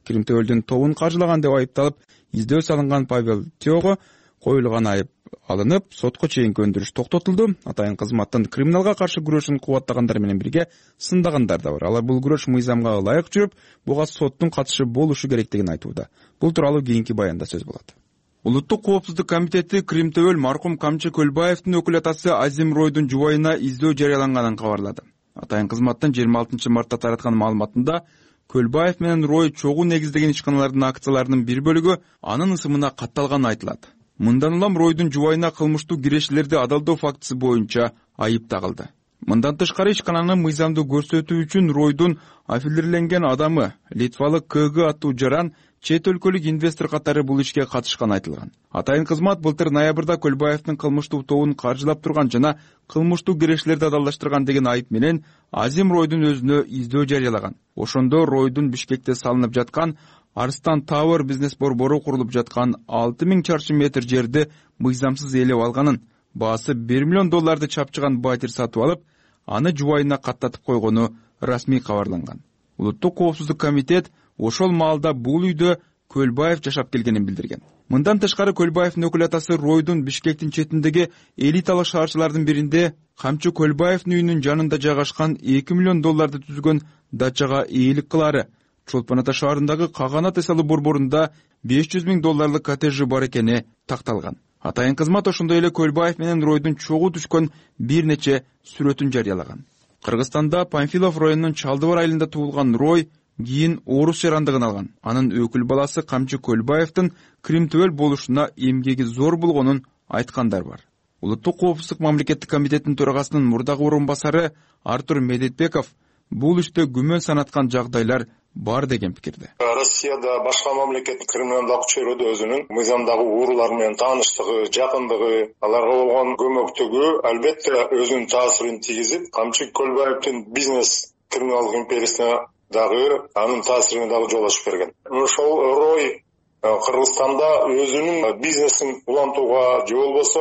[SPEAKER 2] Кримтөөлдүн тобун каржылаган деп айыпталып издөө салынган Павел Тёго коюлган айып алынып, сотко чейинки өндүрүш токтотулду. Атайын кызматтын криминалга каршы күрөшүн кубаттагандар менен бирге сындагандар да бар. Алар бул күрөш мыйзамга ылайык жүрүп, буга соттун катышы болушу керектигин айтууда. Бул тууралуу кийинки баянда сөз болот. Улуттук коопсуздук комитети Кримтөөл маркум Камчы Көлбаевдин өкүл атасы Азим Ройдун жубайына издөө жарыяланганын кабарлады. Атайын кызматтын 26 мартта тараткан маалыматында Көлбаев менен Рой чогуу негиздеген ишканалардын акцияларынын бир бөлүгү анын ысымына катталганы айтылат. Мындан улам Ройдун жубайына кылмыштуу кирешилерди адалдоо фактысы боюнча айып тагылды. Мындан тышкары ишкананы мыйзамдуу көрсөтүү үчүн Ройдун аффилирленген адамы Литвалык КГ аттуу жаран чет өлкөлүк инвестор катары бул ишке катышканы айтылган. Атайын кызмат былтыр ноябрда Көлбаевдин кылмыштуу тобун каржылап турган жана кылмыштуу кирешилерди адалдаштырган деген айып менен Азим Ройдун өзүнө издөө жарыялаган. Ошондо Ройдун Бишкекте салынып жаткан Арстан Тауэр бизнес борбору курулуп жаткан 6000 чарчы метр жерди мыйзамсыз ээлеп алганын, баасы $1 миллион чапчыган батир сатып алып, аны жубайына каттатып койгону расмий кабарланган. Улуттук коопсуздук комитет ошол маалда бул үйдө Көлбаев жашап келгенин билдирген. Мындан тышкары Көлбаевдин өкүл атасы Ройдун Бишкектин четиндеги элиталык шаарчылардын биринде Камчы Көлбаевдин үйүнүн жанында жайгашкан $2 миллион түзгөн дачага ээлик кылаары, Чолпон Ата шаарындагы Каганат эс алуу борборунда $500 000 коттеджи бар экени такталган. Атайын кызмат ошондой эле Көлбаев менен Ройдун чогуу түшкөн бир нече сүрөтүн жарыялаган. Кыргызстанда Панфилов районунун Чалдыбар айылында туулган Рой кийин орус жарандыгын алган. Анын өкүл баласы Камчы Көлбаевдин Кримтөөл болушуна эмгеги зор болгонун айткандар бар. Улуттук коопсуздук мамлекеттик комитетинин төрагасынын мурдагы орун басары Артур Медетбеков бул иште күмөн санаткан жагдайлар бар деген пикирде.
[SPEAKER 1] Россияда башка мамлекеттик криминалдык чөйрөдө өзүнүн мыйзамдагы уурулар менен тааныштыгы, жакындыгы, аларга болгон көмөктүгү албетте өзүнүн таасирин тийгизип, Камчы Көлбаевдин бизнес криминалдык империясына дагы анын таасирине дагы жол ачып берген. Ошол Рой Кыргызстанда өзүнүн бизнесин улантууга же болбосо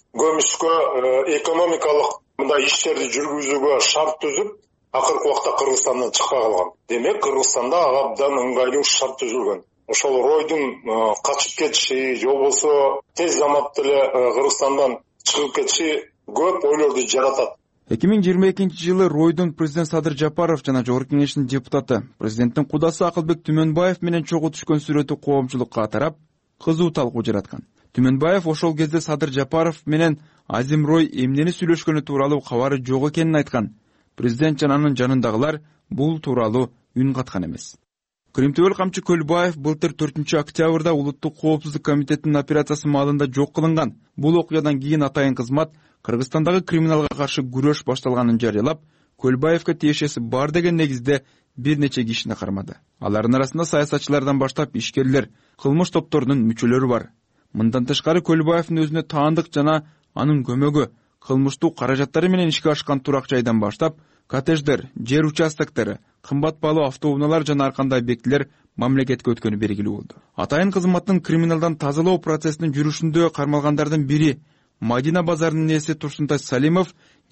[SPEAKER 1] көмүшкө экономикалык мындай иштерди жүргүзүүгө шарт түзүп, акыркы убакта Кыргызстандан чыкпай калган. Демек, Кыргызстанда абдан ыңгайлуу шарт түзүлгөн. Ошол Ройдун качып кетиши же болбосо тез заматта эле Кыргызстандан чыгып кетиши көп ойлорду жаратат.
[SPEAKER 2] 2022 жылы Ройдун президент Садыр Жапаров жана Жогорку Кеңештин депутаты, президенттин кудасы Акылбек Түмөнбаев менен чогуу түшкөн сүрөтү коомчулукка тарап, кызуу талкуу жараткан. Түмөнбаев ошол кезде Садыр Жапаров менен Азим Рой эмнени сүйлөшкөнү тууралуу кабары жок экенин айткан. Президент жана анын жанындагылар бул тууралуу үн каткан эмес. Кримтөөл Камчы Көлбаев былтыр 4 октябрда Улуттук коопсуздук комитетинин операциясы маалында жок кылынган. Бул окуядан кийин атайын кызмат Кыргызстандагы криминалга каршы күрөш башталганын жарыялап, Көлбаевке тиешеси бар деген негизде бир нече кишини кармады. Алардын арасында саясатчылардан баштап ишкерлер, кылмыш топторунун мүчөлөрү бар. Мындан тышкары Көлбаевдин өзүнө таандык жана анын көмөгү, кылмыштуу каражаттары менен ишке ашкан турак жайдан баштап, коттедждер, жер участоктори, кымбат баалуу автоунаалар жана ар кандай объектилер мамлекетке өткөнү белгилүү болду. Атайын кызматтын криминалдан тазалоо процессинин жүрүшүндө кармалгандардын бири Мадина базарынын ээси Турсунтай Салимов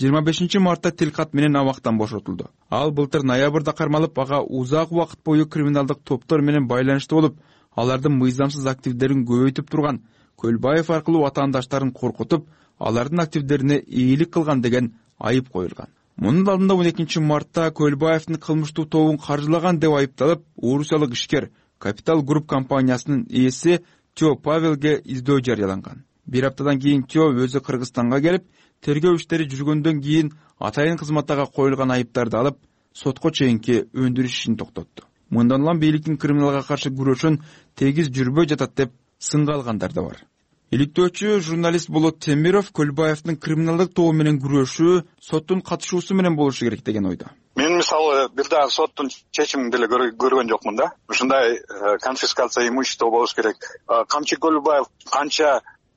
[SPEAKER 2] 25 мартта тилкат менен абактан бошотулду. Ал былтыр ноябрда кармалып, ага узак убакыт бою криминалдык топтор менен байланышты болуп, алардын мыйзамсыз активдерин көбөйтүп турган, Көлбаев аркылуу атаандаштарын коркутуп, алардын активдерине ийгилик кылган деген айып коюлган. Мунун алдында 12 мартта Көлбаевдин кылмыштуу тобун каржылаган деп айыпталып, орусиялык ишкер Капитал Групп компаниясынын ээси Тё Павелге издөө жарыяланган. Бир аптадан кийин Тё өзү Кыргызстанга келип, тергөө иштери жүргөндөн кийин атайын кызматтага коюлган айыптарды алып, сотко чейинки өндүрүш ишин токтотту. Мындан улам бийликтин криминалга каршы күрөшүн тегиз жүрбөй жатат деп сынга алгандар да бар. Иликтөөчү журналист Болот Темиров Көлбаевдин криминалдык тобу менен күрөшүү соттун катышуусу менен болушу керек деген ойдо.
[SPEAKER 6] Мен мисалы бир дагы соттун чечимин деле көргөн жокмун да. Ушундай конфискация имущества болуш керек. Камчы Көлбаев канча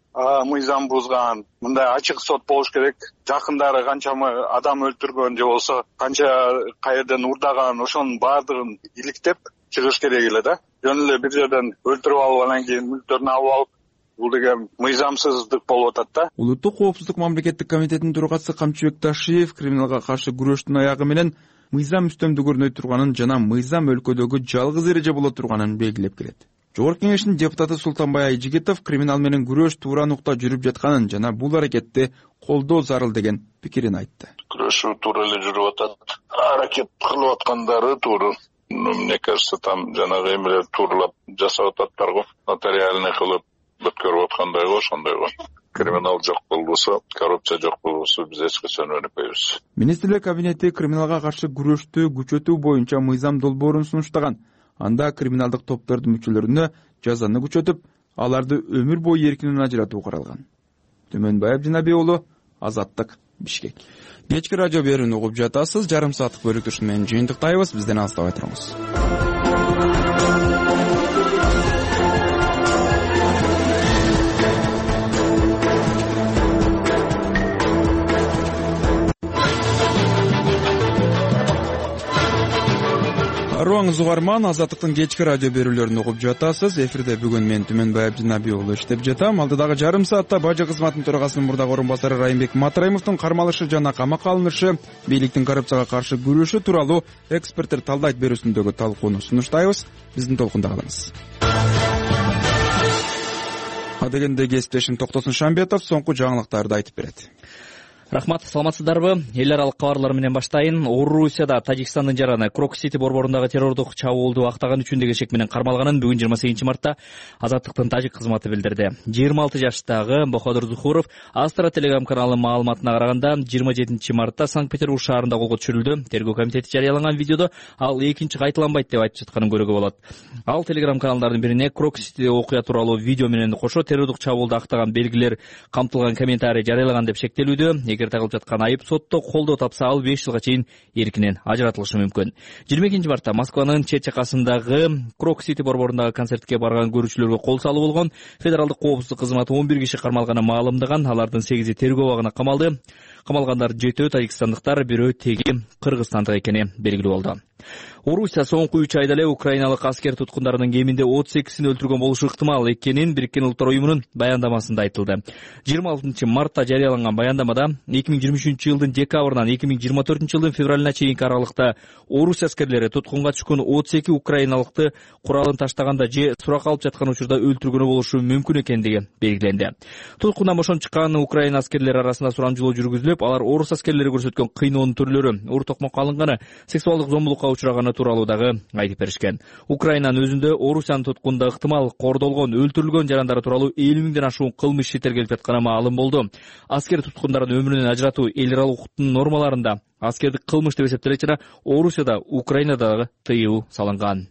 [SPEAKER 6] мыйзам бузган, мындай ачык сот болуш керек. Жакындары канчамы адам өлтүргөн же болсо канча каерден урдаган, ошонун баардыгын иликтеп чыгыш керек эле да. Жөн эле бир жерден өлтүрүп алып анан кийин мүлктөрүн алып алып, бул деген мыйзамсыздык болуп атат да.
[SPEAKER 2] Улуттук коопсуздук мамлекеттик комитетинин төрагасы Камчыбек Ташиев криминалга каршы күрөштүн аягы менен мыйзам үстөмдүгүрүнө турганын жана мыйзам өлкөдөгү жалгыз эреже боло турганын белгилеп келет. Жогорку Кеңештин депутаты Султанбай Айжигитов криминал менен күрөш туура нукта жүрүп жатканын жана бул аракетти колдоо зарыл деген пикирин айтты.
[SPEAKER 9] Күрөшүү туура эле жүрүп атат. Аракет кылып аткандары туура. Мне кажется, там жанагы эмелер тууралап жасап ататтар го. Нотариальный кылып өткөрүп аткандай го, ошондой го. Криминал жок болбосо, коррупция жок болбосо биз эч качан өнүкпөйбүз.
[SPEAKER 2] Министрлер кабинети криминалга каршы күрөштү күчөтүү боюнча мыйзам долбоорун сунуштаган. Анда криминалдык топтордун мүчөлөрүнө жазаны күчөтүп, аларды өмүр бою эркинен ажыратуу каралган. Төмөнбаев Жанабек уулу, Азаттык, Бишкек. Кечки радио берүүнү угуп жатасыз. Жарым сааттык бөлүктүрүш менен жыйынтыктайбыз. Бизден алыстабай туруңуз. Арыбаңыз угарман, Азаттыктын кечки радио берүүлөрүн угуп жатасыз. Эфирде бүгүн мен Төмөнбаев Жанабек уулу иштеп жатам. Алдыдагы жарым саатта бажы кызматынын төрагасынын мурдагы орун басары Райымбек Матраимовдун кармалышы жана камакка алынышы, бийликтин коррупцияга каршы күрөшү тууралуу эксперттер талдайт берүүсүндөгү талкууну сунуштайбыз. Биздин толкунда калыңыз. Адегенде кесиптешим Токтосун Шамбетов соңку жаңылыктарды айтып берет.
[SPEAKER 7] Рахмат, саламатсыздарбы? Эл аралык кабарлар менен баштайын. Орусияда Тажикстандын жараны Крок-Сити борборундагы террордук чабуулду актаган үчүн деген шек менен кармалганын бүгүн 28 мартта Азаттыктын тажик кызматы билдирди. 26 жаштагы Бохадур Зухуров Астра телеграм каналынын маалыматына караганда 27 мартта Санкт-Петербург шаарында колго түшүрүлдү. Тергөө комитети жарыялаган видеодо ал экинчи кайталанбайт деп айтып жатканын көрүүгө болот. Ал телеграм каналдардын бирине Крок-Сити окуя тууралуу видео менен кошо террордук чабуулду актаган белгилер камтылган комментарий жарыялаган деп шектелүүдө. Эгер тагылып жаткан айып сотто колдоо тапса, ал 5 жылга чейин эркинен ажыратылышы мүмкүн. 22 мартта Москванын чет жакасындагы Крок-Сити борборундагы концертке барган көрүүчүлөргө кол салуу болгон. Федералдык коопсуздук кызматы 11 киши кармалганын маалымдаган. Алардын 8-и тергөө абагына камалды. Камалгандар 7-өө тажикстандыктар, 1-өө теги кыргызстандык экени белгилүү болду. Орусия соңку 3 айда эле украиналык аскер туткундарынын кеминде 38-син өлтүргөн болушу ыктымал экенин Бириккен Улуттар уюмунун баяндамасында айтылды. 26 мартта жарыяланган баяндамада 2023 жылдын декабрынан 2024 жылдын февралына чейинки аралыкта Орусия аскерлери туткунга түшкөн 32 украиналыкты куралын таштаганда же сурак алып жаткан учурда өлтүргөнү болушу мүмкүн экендиги белгиленди. Туткундан бошонуп чыккан Украина аскерлери арасында сурамжылоо жүргүзүлүп, алар орус аскерлери көрсөткөн кыйноонун түрлөрү, ур токмокко алынганы, сексуалдык зомбулукка учураганы тууралуу дагы айтып беришкен. Украинанын өзүндө Орусиянын туткунда ыктымал кордолгон, өлтүрүлгөн жарандары тууралуу 50 миңден ашуун кылмыш иши тергелип жатканы маалым болду. Аскер туткундарын өмүрүнөн ажыратуу эл аралык укуктун нормаларында аскердик кылмыш деп эсептелет жана Орусияда, Украинада дагы тыюу салынган.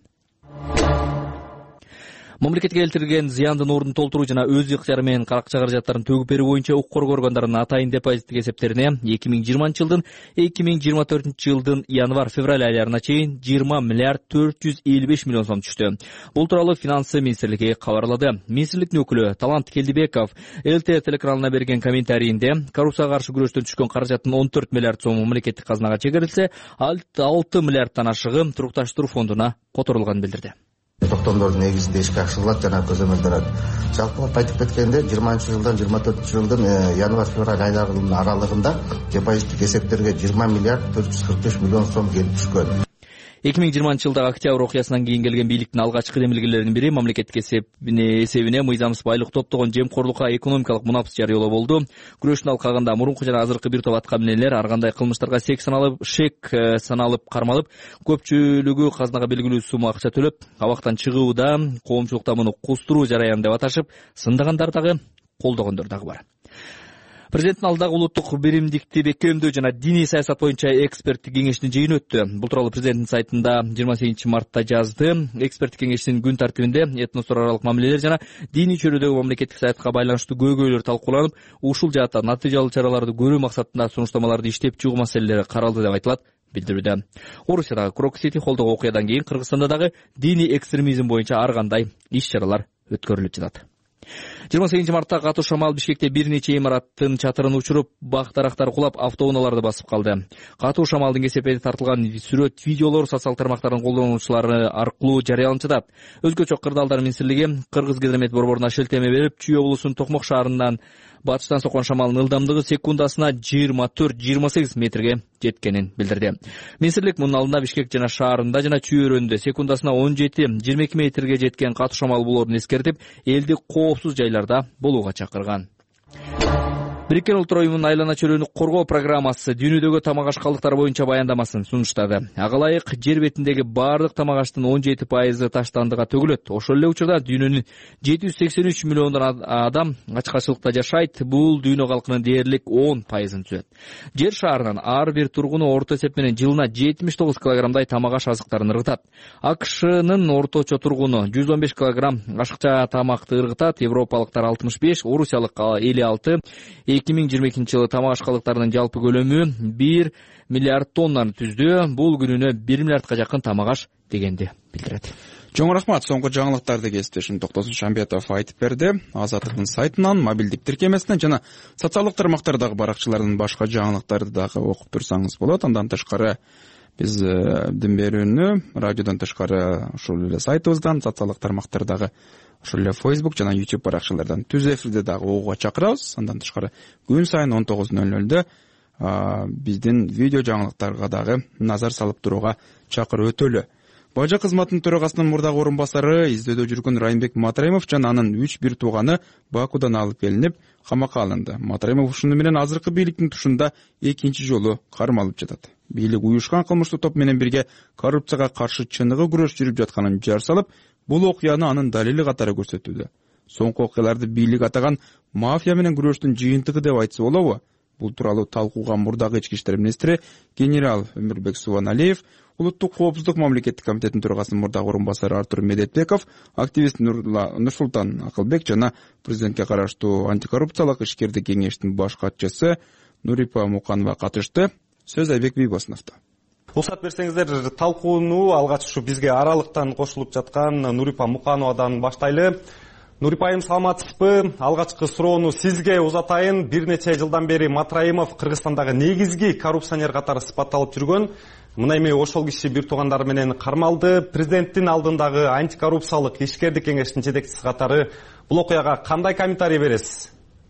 [SPEAKER 7] Мамлекетке келтирилген зыяндын ордун толтуруу жана өз ыктыяры менен каракча каражаттарын төгүп берүү боюнча укук коргоо органдарынын атайын депозиттик эсептерине 2020 жылдын 2024 жылдын январь-февраль айларына чейин 20 миллиард 455 миллион сом түштү. Бул тууралуу Финансы министрлиги кабарлады. Министрликтин өкүлү Талант Келдибеков ЛТ телеканалына берген комментарийинде коррупцияга каршы күрөштөн түшкөн каражаттын 14 миллиард сому мамлекеттик казынага чегерилсе, 6 миллиардтан ашыгы турукташтыруу фондуна которулганын билдирди.
[SPEAKER 10] Токтомдордун негизинде ишке ашырылат жана көзөмөлдөрөт. Жалпылап айтып кеткенде 20 жылдан 24 жылдын январь-февраль айларынын аралыгында депозиттик эсептерге 20 миллиард 445 миллион сом келип түшкөн.
[SPEAKER 7] 2020 жылдагы октябрь окуясынан кийин келген бийликтин алгачкы демилгелеринин бири мамлекеттик эсебине мыйзамсыз байлык топтогон жемкорлукка экономикалык мунапс жарыялоо болду. Күрөштүн алкагында мурунку жана азыркы бир топ аткаминелер ар кандай кылмыштарга шек саналып кармалып, көпчүлүгү казынага белгилүү сумма акча төлөп, абактан чыгууда коомчулукта муну кустуруу жараяны деп аташып, сындагандар дагы, колдогондор дагы бар. Президенттин алдагы улуттук биримдикти бекемдөө жана диний саясат боюнча эксперттик кеңештин жыйыны өттү. Бул тууралуу президенттин сайтында 28 мартта жазды. Эксперттик кеңештин күн тартибинде этностор аралык мамилелер жана диний чөйрөдөгү мамлекеттик саясатка байланыштуу көйгөйлөр талкууланып, ушул жаатта натыйжалуу чараларды көрүү максатында сунуштамаларды иштеп чыгуу маселелери каралды деп айтылат билдирүүдө. Орусиядагы Крок-Сити холдоо окуядан кийин Кыргызстанда дагы диний экстремизм боюнча ар кандай иш-чаралар өткөрүлүп жатат. 28 мартта катуу шамал Бишкекте бир нече имараттын чатырын учуруп, бак дарактар кулап, автоунааларды басып калды. Катуу шамалдын кесепети тартылган сүрөт, видеолор социалдык тармактардын колдонуучулары аркылуу жарыяланып жатат. Өзгөчө Кырдаалдар Министрлиги Кыргызгидромет борборуна шилтеме берип, Чүй облусунун Токмок шаарынан батыштан соккон шамалдын ылдамдыгы секундасына 24-28 метрге жеткенин билдирди. Министрлик мунун алдында Бишкек жана шаарында жана Чүй өрөөнүндө секундасына 17-22 метрге жеткен катуу шамал болоорун эскертип, элди коопсуз жайларда болууга чакырган. Бириккен Улуттар Уюмунун айлана чөлөөнү коргоо программасы дүйнөдөгү тамак аш калдыктары боюнча баяндамасын сунуштады. Ага ылайык жер бетиндеги баардык тамак аштын 17% таштандыга төгүлөт. Ошол эле учурда дүйнөнүн 783 миллиондон адам ачкачылыкта жашайт. Бул дүйнө калкынын дээрлик 10%-ын түзөт. Жер шаарынын ар бир тургуну орто эсеп менен жылына 79 килограммдай тамак аш азыктарын ыргытат. АКШнын орточо тургуну 115 килограмм ашыкча тамакты ыргытат. Европалыктар 65, орусиялык 56. 2022 жылы тамак аш калдыктарынын жалпы көлөмү 1 миллиард тоннаны түздү. Бул күнүнө 1 миллиардка жакын тамак аш дегенди билдирет.
[SPEAKER 2] Чоң рахмат. Соңку жаңылыктарды кесиптешим Токтосун Шамбетов айтып берди. Азаттыктын сайтынан, мобилдик тиркемесинен жана социалдык тармактардагы баракчалардын башка жаңылыктарды дагы окуп турсаңыз болот. Андан тышкары биздин берүүнү радиодон тышкары ушул эле сайтыбыздан, социалдык тармактардагы ошол эле Facebook жана YouTube баракчалардан түз эфирде дагы угууга чакырабыз. Андан тышкары күн сайын 19:00 биздин видео жаңылыктарга дагы назар салып турууга чакырып өтөлү. Бажа кызматынын төрагасынын мурдагы орун басары издөөдө жүргөн Райымбек Матраимов жана анын 3 бир тууганы Бакудан алып келинип, камакка алынды. Матраимов ушуну менен азыркы бийликтин тушунда экинчи жолу кармалып жатат. Бийлик уюшкан кылмыштуу топ менен бирге коррупцияга каршы чыныгы күрөш жүрүп жатканын жар салып, бул окуяны анын далили катары көрсөтүүдө. Соңку окуяларды бийлик атаган мафия менен күрөштүн жыйынтыгы деп айтса болобу? Бул тууралуу талкууга мурдагы ички иштер министри генерал Өмүрбек Субаналиев, Улуттук коопсуздук мамлекеттик комитетинин төрагасынын мурдагы орун басары Артур Медетбеков, активист Нурсултан Акылбек жана президентке караштуу антикоррупциялык ишкердик кеңештин баш катчысы Нурипа Муканова катышты. Сөз Айбек Бийбосуновдо.
[SPEAKER 8] Уруксат берсеңиздер, талкууну алгач ушу бизге аралыктан кошулуп жаткан Нурипа Мукановадан баштайлы. Нурипа айым, саламатсызбы? Алгачкы суроону сизге узатайын. Бир нече жылдан бери Матраимов Кыргызстандагы негизги коррупционер катары сыпатталып жүргөн. Мына эми ошол киши бир туугандары менен кармалды. Президенттин алдындагы антикоррупциялык ишкердик кеңештин жетекчиси катары бул окуяга кандай комментарий бересиз?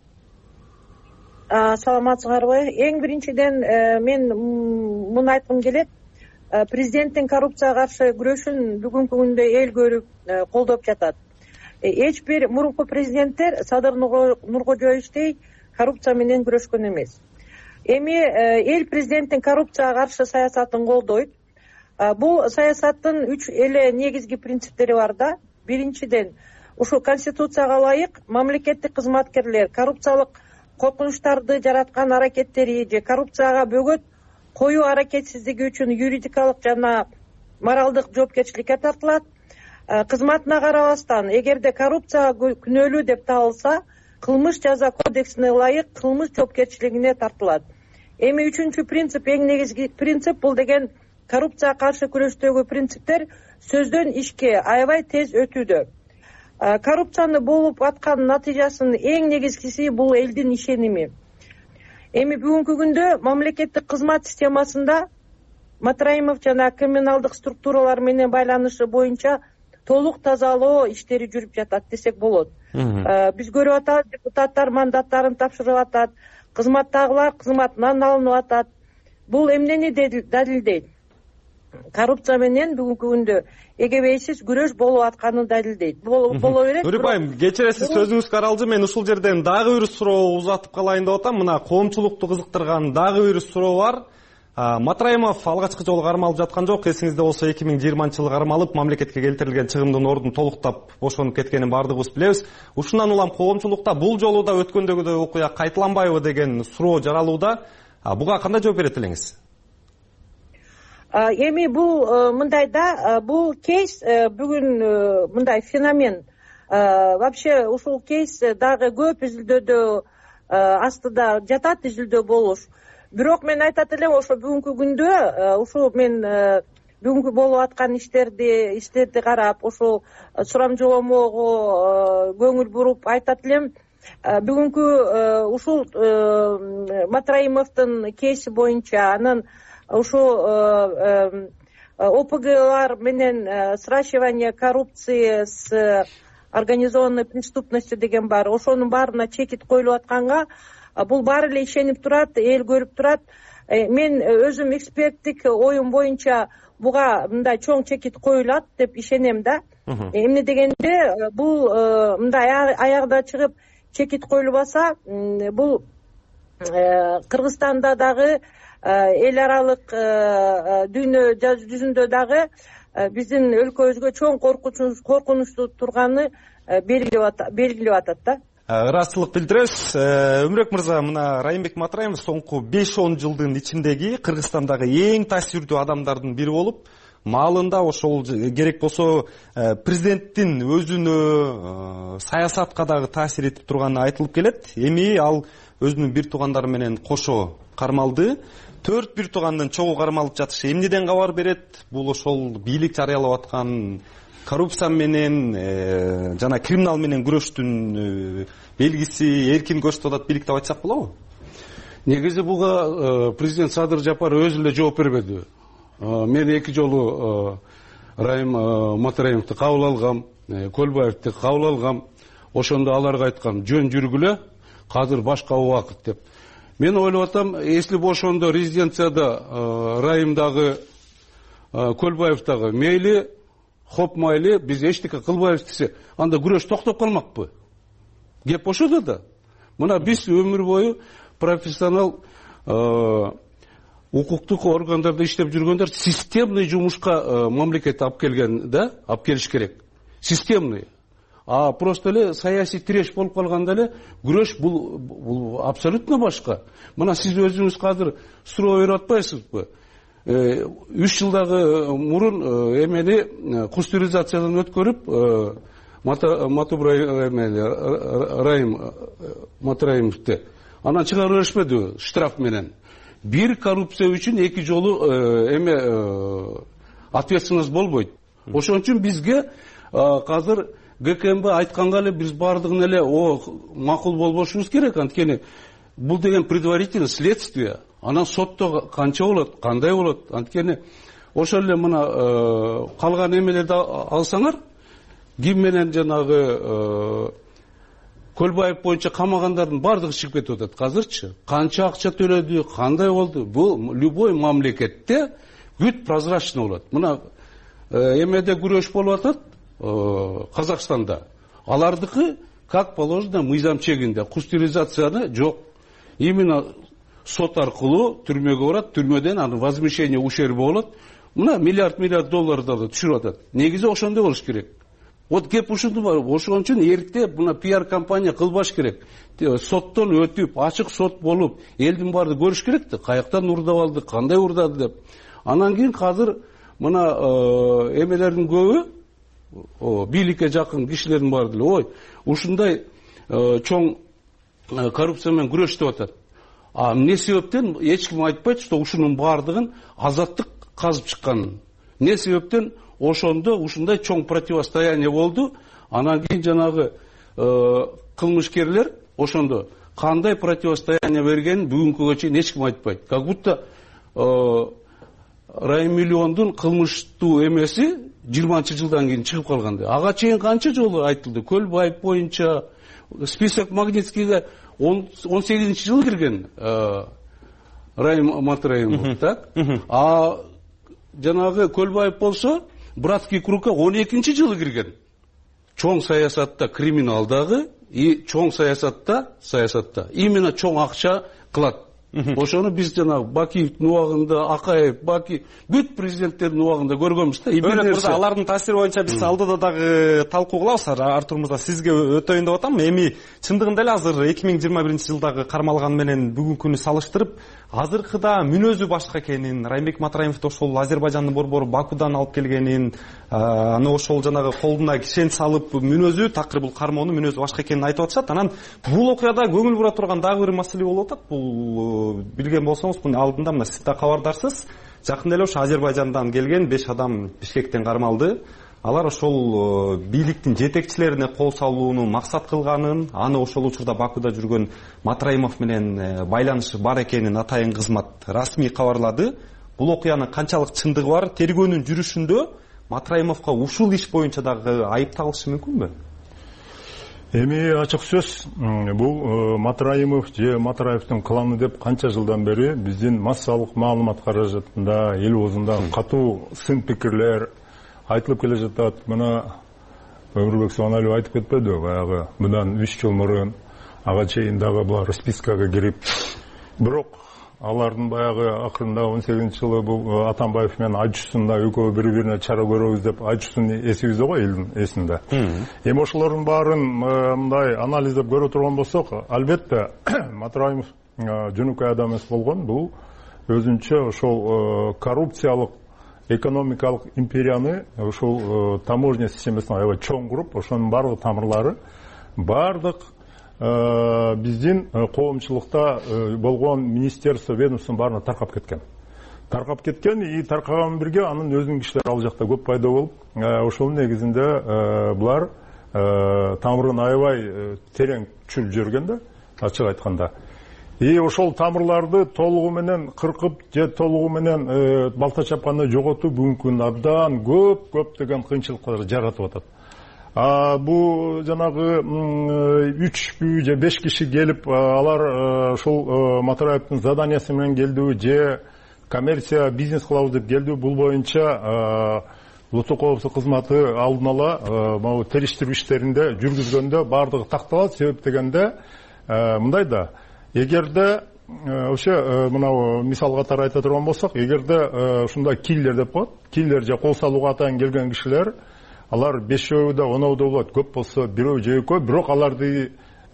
[SPEAKER 11] Саламатсыздарбы? Эң биринчиден мен муну айткым келет. Президенттин коррупцияга каршы күрөшүн бүгүнкү күндө эл көрүп колдоп жатат. Эч бир мурунку президенттер Садыр Нуркожоевичтей коррупция менен күрөшкөн эмес. Эми эл президенттин коррупцияга каршы саясатын колдойт. Бул саясаттын 3 эле негизги принциптери бар да. Биринчиден, ушул конституцияга ылайык мамлекеттик кызматкерлер коррупциялык коркунучтарды жараткан аракеттери же коррупцияга бөгөт коюу аракетсиздиги үчүн юридикалык жана моралдык жоопкерчиликке тартылат. Кызматына карабастан, эгерде коррупция күнөөлүү деп табылса, кылмыш жаза кодексине ылайык кылмыш жоопкерчилигине тартылат. Эми үчүнчү принцип, эң негизги принцип бул деген коррупцияга каршы күрөштөгү принциптер сөздөн ишке аябай тез өтүүдө. Коррупцияны болуп аткан натыйжасынын эң негизгиси бул элдин ишеними. Эми бүгүнкү күндө мамлекеттик кызмат системасында Матраимов жана криминалдык структуралар менен байланышы боюнча толук тазалоо иштери жүрүп жатат десек болот. Биз көрүп атабыз, депутаттар мандаттарын тапшырып атат, кызматтагылар кызматынан алынып атат. Бул эмнени далилдейт? Коррупция менен бүгүнкү күндө эгебейсиз күрөш болуп атканын далилдейт. Боло берет.
[SPEAKER 8] Нурипа айым, кечиресиз, сөзүңүз каралды. Мен ушул жерден дагы бир суроо узатып калайын деп атам. Мына коомчулукту кызыктырган дагы бир суроо бар. Матраимов алгачкы жолу кармалып жаткан жок. Эсиңизде болсо 2020 жылы кармалып, мамлекетке келтирилген чыгымдын ордун толуктап бошонуп кеткенин баардыгыбыз билебиз. Ушундан улам коомчулукта бул жолу да өткөндөгүдөй окуя кайталанбайбы деген суроо жаралууда. Буга кандай жооп берет элеңиз?
[SPEAKER 11] Эми бул мындай да, бул кейс бүгүн мындай феномен. Вообще ушул кейс дагы көп изилдөөдө астында жатат, изилдөө болуш. Бирок мен айтат элем, ошо бүгүнкү күндө ушу мен бүгүнкү болуп аткан иштерди карап ошол сурамжылоомого көңүл буруп айтат элем, бүгүнкү ушул Матраимовдун кейси боюнча анан ушул ОПГлар менен сращивание коррупции с организованной преступностью деген бар, ошонун баарына чекит коюлуп атканга бул баары эле ишенип турат, эл көрүп турат. Мен өзүм эксперттик оюм боюнча буга мындай чоң чекит коюлат деп ишенем да. Эмне дегенде бул мындай аягда чыгып чекит коюлбаса, бул Кыргызстанда дагы эл аралык дүйнө жүзүндө дагы биздин өлкөбүзгө чоң коркунучтуу турганы белгилеп атат да.
[SPEAKER 8] Ыраазычылык билдиребиз. Өмүрөк мырза, мына Райымбек Матраимов соңку 5-10 жылдын ичиндеги Кыргызстандагы эң таасирдүү адамдардын бири болуп, маалында ошол керек болсо президенттин өзүнө саясатка дагы таасир этип турганы айтылып келет. Эми ал өзүнүн бир туугандары менен кошо кармалды. 4 бир туугандын чогуу кармалып жатышы эмнеден кабар берет? Бул ошол бийлик жарыялап аткан коррупция менен жана криминал менен күрөштүн белгиси, эркин көрсөтүп атат бийлик деп айтсак болобу?
[SPEAKER 13] Негизи буга президент Садыр Жапаров өзү эле жооп бербеди. Мен 2 жолу Райым Матраимовду кабыл алгам, Көлбаевди кабыл алгам. Ошондо аларга айткам, жөн жүргүлө, азыр башка убакыт деп. Мен ойлоп атам, если бы ошондо резиденцияда Райымдагы, Көлбаевдагы мейли, хоп майли, биз эчтеке кылбайбыз десе, анда күрөш токтоп калмакпы? Кеп ошодо да. Мына биз өмүр бою профессионал укуктук органдарда иштеп жүргөндөр системный жумушка мамлекет алып келген да, алып келиш керек. Системный. А просто эле саясий треш болуп калганда эле күрөш бул абсолютно башка. Мына сиз өзүңүз азыр суроо берип атпайсызбы? 3 жылдагы мурун эмени кустуризациядан өткөрүп Райым Матраимовду анан чыгарып беришпеди штраф менен. Бир коррупция үчүн 2 жолу ответственность болбойт. Ошон үчүн бизге азыр ГКМБ айтканга эле биз бардыгын эле макул болбошубуз керек. Анткени бул деген предварительное следствие. Анан сотто канча болот, кандай болот? Анткени ошол эле мына калган эмелерди алсаңар, ким менен жанагы Көлбаев боюнча камагандардын бардыгы чыгып кетип атат азырчы. Канча акча төлөдү, кандай болду? Бул любой мамлекетте бүт прозрачный болот. Мына эмеде күрөш болуп атат Казакстанда. Алардыкы как положено мыйзам чегинде, кустуризацияны жок. Именно сот аркылуу түрмөгө барат, түрмөдөн аны возмещение ущерба болот. Мына миллиард долларды түшүрүп атат. Негизи ошондой болуш керек. Вот кеп ушунду бар. Ошон үчүн эрте мына пиар компания кылбаш керек. Соттон өтүп, ачык сот болуп, элдин баары көрүш керек да, каяктан урдап алды, кандай урдады деп. Анан кийин азыр мына эмелердин көбү бийликке жакын кишилердин баары деле ой, ушундай чоң коррупция менен күрөш деп атат. А эмне себептен эч ким айтпайт, что ушунун баардыгын азаттык казып чыкканын. Эмне себептен ошондо ушундай чоң противостояние болду. Анан кийин жанагы кылмышкерлер ошондо кандай противостояние бергенин бүгүнкүгө чейин эч ким айтпайт. Как будто Райым миллиондун кылмыштуу эмеси 20-жылдан кийин чыгып калгандай. Ага чейин канча жолу айтылды. Көлбаев боюнча список Магнитскийге 18-жыл кирген Райым Матраимов, так? А жанагы Көлбаев болсо братский кругка 12-жылы кирген. Чоң саясатта криминалдагы и чоң саясатта именно чоң акча кылат. Ошону биз жана Бакиевдин убагында, Акаев, Баки бүт президенттердин убагында көргөнбүз да.
[SPEAKER 8] Мырза, алардын таасири боюнча биз алдыда дагы талкуу кылабыз. Артур мырза, сизге өтөйүн деп атам. Эми чындыгында эле азыр 2021-жылдагы кармалган менен бүгүнкүнү салыштырып, азыркыда мүнөзү башка экенин, Райымбек Матраимовду ошол Азербайжандын борбору Бакудан алып келгенин, аны ошол жанагы колуна кишен салып мүнөзү, такыр бул кармоонун мүнөзү башка экенин айтып атышат. Анан бул окуяда көңүл бура турган дагы бир маселе болуп атат. Бул билген болсоңуз, муну алдында мына сиз да кабардарсыз. жакында эле ошо Азербайжандан келген 5 адам Бишкектен кармалды. Алар ошол бийликтин жетекчилерине кол салууну максат кылганын, аны ошол учурда Бакуда жүргөн Матраимов менен байланышы бар экенин атайын кызмат расмий кабарлады. Бул окуянын канчалык чындыгы бар? Тергөөнүн жүрүшүндө Матраимовго ушул иш боюнча дагы айып тагылышы мүмкүнбү?
[SPEAKER 14] Эми ачык сөз, бул Матраимов же Матраевдин кланы деп канча жылдан бери биздин массалык маалымат каражатында эл оозунда катуу сын пикирлер айтылып келе жатат. Мына Өмүрбек Субаналиев айтып кетпеди, баягы мындан 3 жыл мурун ага чейин дагы булар спискага кирип, бирок алардын баягы акырында 18-жылы бул Атамбаев менен Айчусунда экөө бири-бирине чара көрөбүз деп Айчусун эсибизде го, элдин эсинде. Эми ошолордун баарын мындай анализдеп көрө турган болсок, албетте Матраимов жөнөкөй адам эмес болгон. Бул өзүнчө ошол коррупциялык экономикалык империяны ошол таможня системасына аябай чоң куруп, ошонун барлык тамырлары бардык биздин коомчулукта болгон министерство, ведомствонун баарына таркап кеткен. И таркаган бирге анын өзүнүн кишилери ал жакта көп пайда болуп, ошонун негизинде булар тамырын аябай терең чүрүп жүргөн да, ачык айтканда. Ошол тамырларды толугу менен кыркып же толугу менен балта чапканда жоготуу бүгүнкү күндө абдан көптөгөн кыйынчылыктар жаратып атат. Бу жанагы 3 же 5 киши келип, алар ошол Матраевдин заданиясы менен келдиби же коммерция бизнес кылабыз деп келдиби, бул боюнча улуттук коопсуздук кызматы алдын ала могу териштирүү иштеринде жүргүзгөндө бардыгы такталат. Себеп дегенде мындай да, эгерде ошо мына мисал катары айта турган болсок, эгерде ушундай киллер деп коет, киллер же кол салууга атайын келген кишилер, алар 5-өө да 10-өө да болот, көп болсо 1-өө же 2-өө, бирок аларды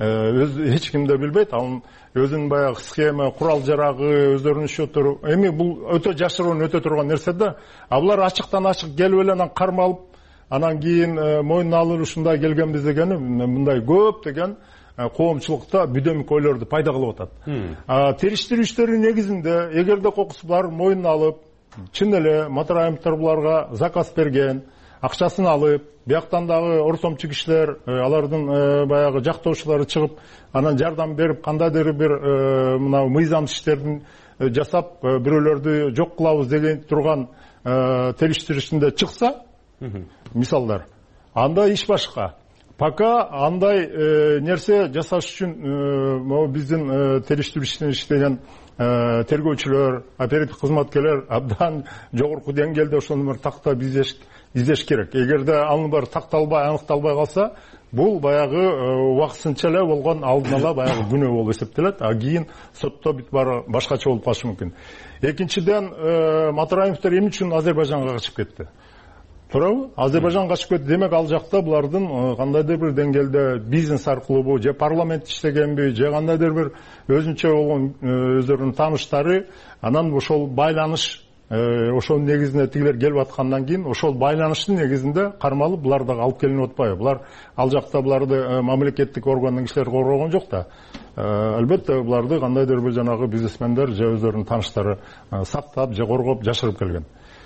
[SPEAKER 14] эч ким да билбейт. Анын өзүнүн баягы схема, курал жарагы, өздөрүнүн счёттору. Эми бул өтө жашыруун өтө турган нерсе да. Булар ачыктан ачык келип эле анан кармалып, анан кийин мойнуна алып ушундай келгенбиз дегени мындай көп деген коомчулукта бүдөмүк ойлорду пайда кылып атат. Териштирүү иштери негизинде эгерде кокус булар мойнуна алып, чын эле Матраимовдор буларга заказ берген, акчасын алып, бияктан дагы ортомчу кишилер, алардын баягы жактоочулары чыгып, анан жардам берип, кандайдыр бир мына мыйзам иштерин жасап, бирөөлөрдү жок кылабыз деген турган териштирүүсүндө чыкса, мисалдар, анда иш башка. Пока андай нерсе жасаш үчүн могу биздин териштирүү иштеген тергөөчүлөр, оперативдик кызматкерлер абдан жогорку деңгээлде ошону бир тактап издеш керек. Эгерде анын баары такталбай, аныкталбай калса, бул баягы убакытсынча эле болгон алдын ала баягы күнөө болуп эсептелет. Кийин сотто бүт баары башкача болуп калышы мүмкүн. Экинчиден, Матраимовдор эмне үчүн Азербайжанга качып кетти? Туурабы? Азербайжан качып кетти. Демек ал жакта булардын кандайдыр бир деңгээлде бизнес аркылуу же парламент иштегенби, же кандайдыр бир өзүнчө болгон өздөрүнүн тааныштары, анан ошол байланыш, ошонун негизинде тигилер келип аткандан кийин ошол байланыштын негизинде кармалып булар дагы алып келинип атпайбы? Булар ал жакта буларды мамлекеттик органдын кишилери коргогон жок да. Албетте буларды кандайдыр бир жанагы бизнесмендер же өздөрүнүн тааныштары сактап же коргоп жашырып келген.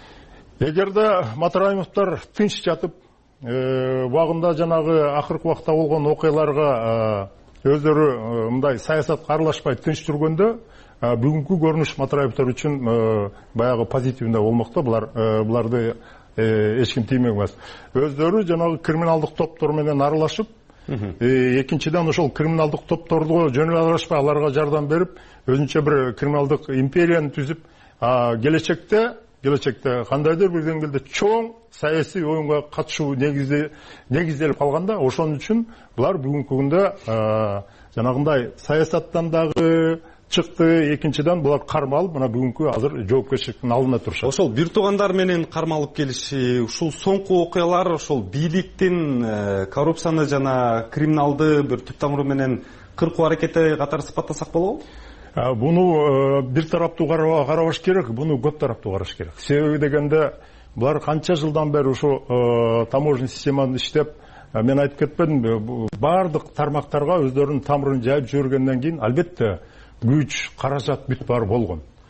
[SPEAKER 14] Эгерде Матраимовдор тынч жатып, убагында жанагы акыркы убакта болгон окуяларга өздөрү мындай саясатка аралашпай тынч жүргөндө, бүгүнкү көрүнүш Матраевдор үчүн баягы позитивдүү болмокто. Буларды эч ким тиймек эмес. Өздөрү жанагы криминалдык топтор менен аралашып, экинчиден ошол криминалдык топторго жөнөкөй аралашпай аларга жардам берип, өзүнчө бир криминалдык империяны түзүп, келечекте кандайдыр бир деңгээлде чоң саясий оюнга катышуу негизделип калганда, ошон үчүн булар бүгүнкү күндө жанагындай саясаттан дагы чыкты. Экинчиден булар кармалып, мына бүгүнкү азыр жоопкерчиликтин алдында турушат.
[SPEAKER 8] Ошол бир туугандар менен кармалып келиши, ушул соңку окуялар ошол бийликтин коррупцияны жана криминалды бир түп тамыры менен кыркуу аракети катары сыпаттасак болобу?
[SPEAKER 14] Буну бир тараптуу карабаш керек, буну көп тараптуу караш керек. Себеби дегенде, булар канча жылдан бери ушу таможня системаны иштеп, мен айтып кетпедимби, бардык тармактарга өздөрүнүн тамырын жайып жүргөндөн кийин албетте күч, каражат бүт бар болгон.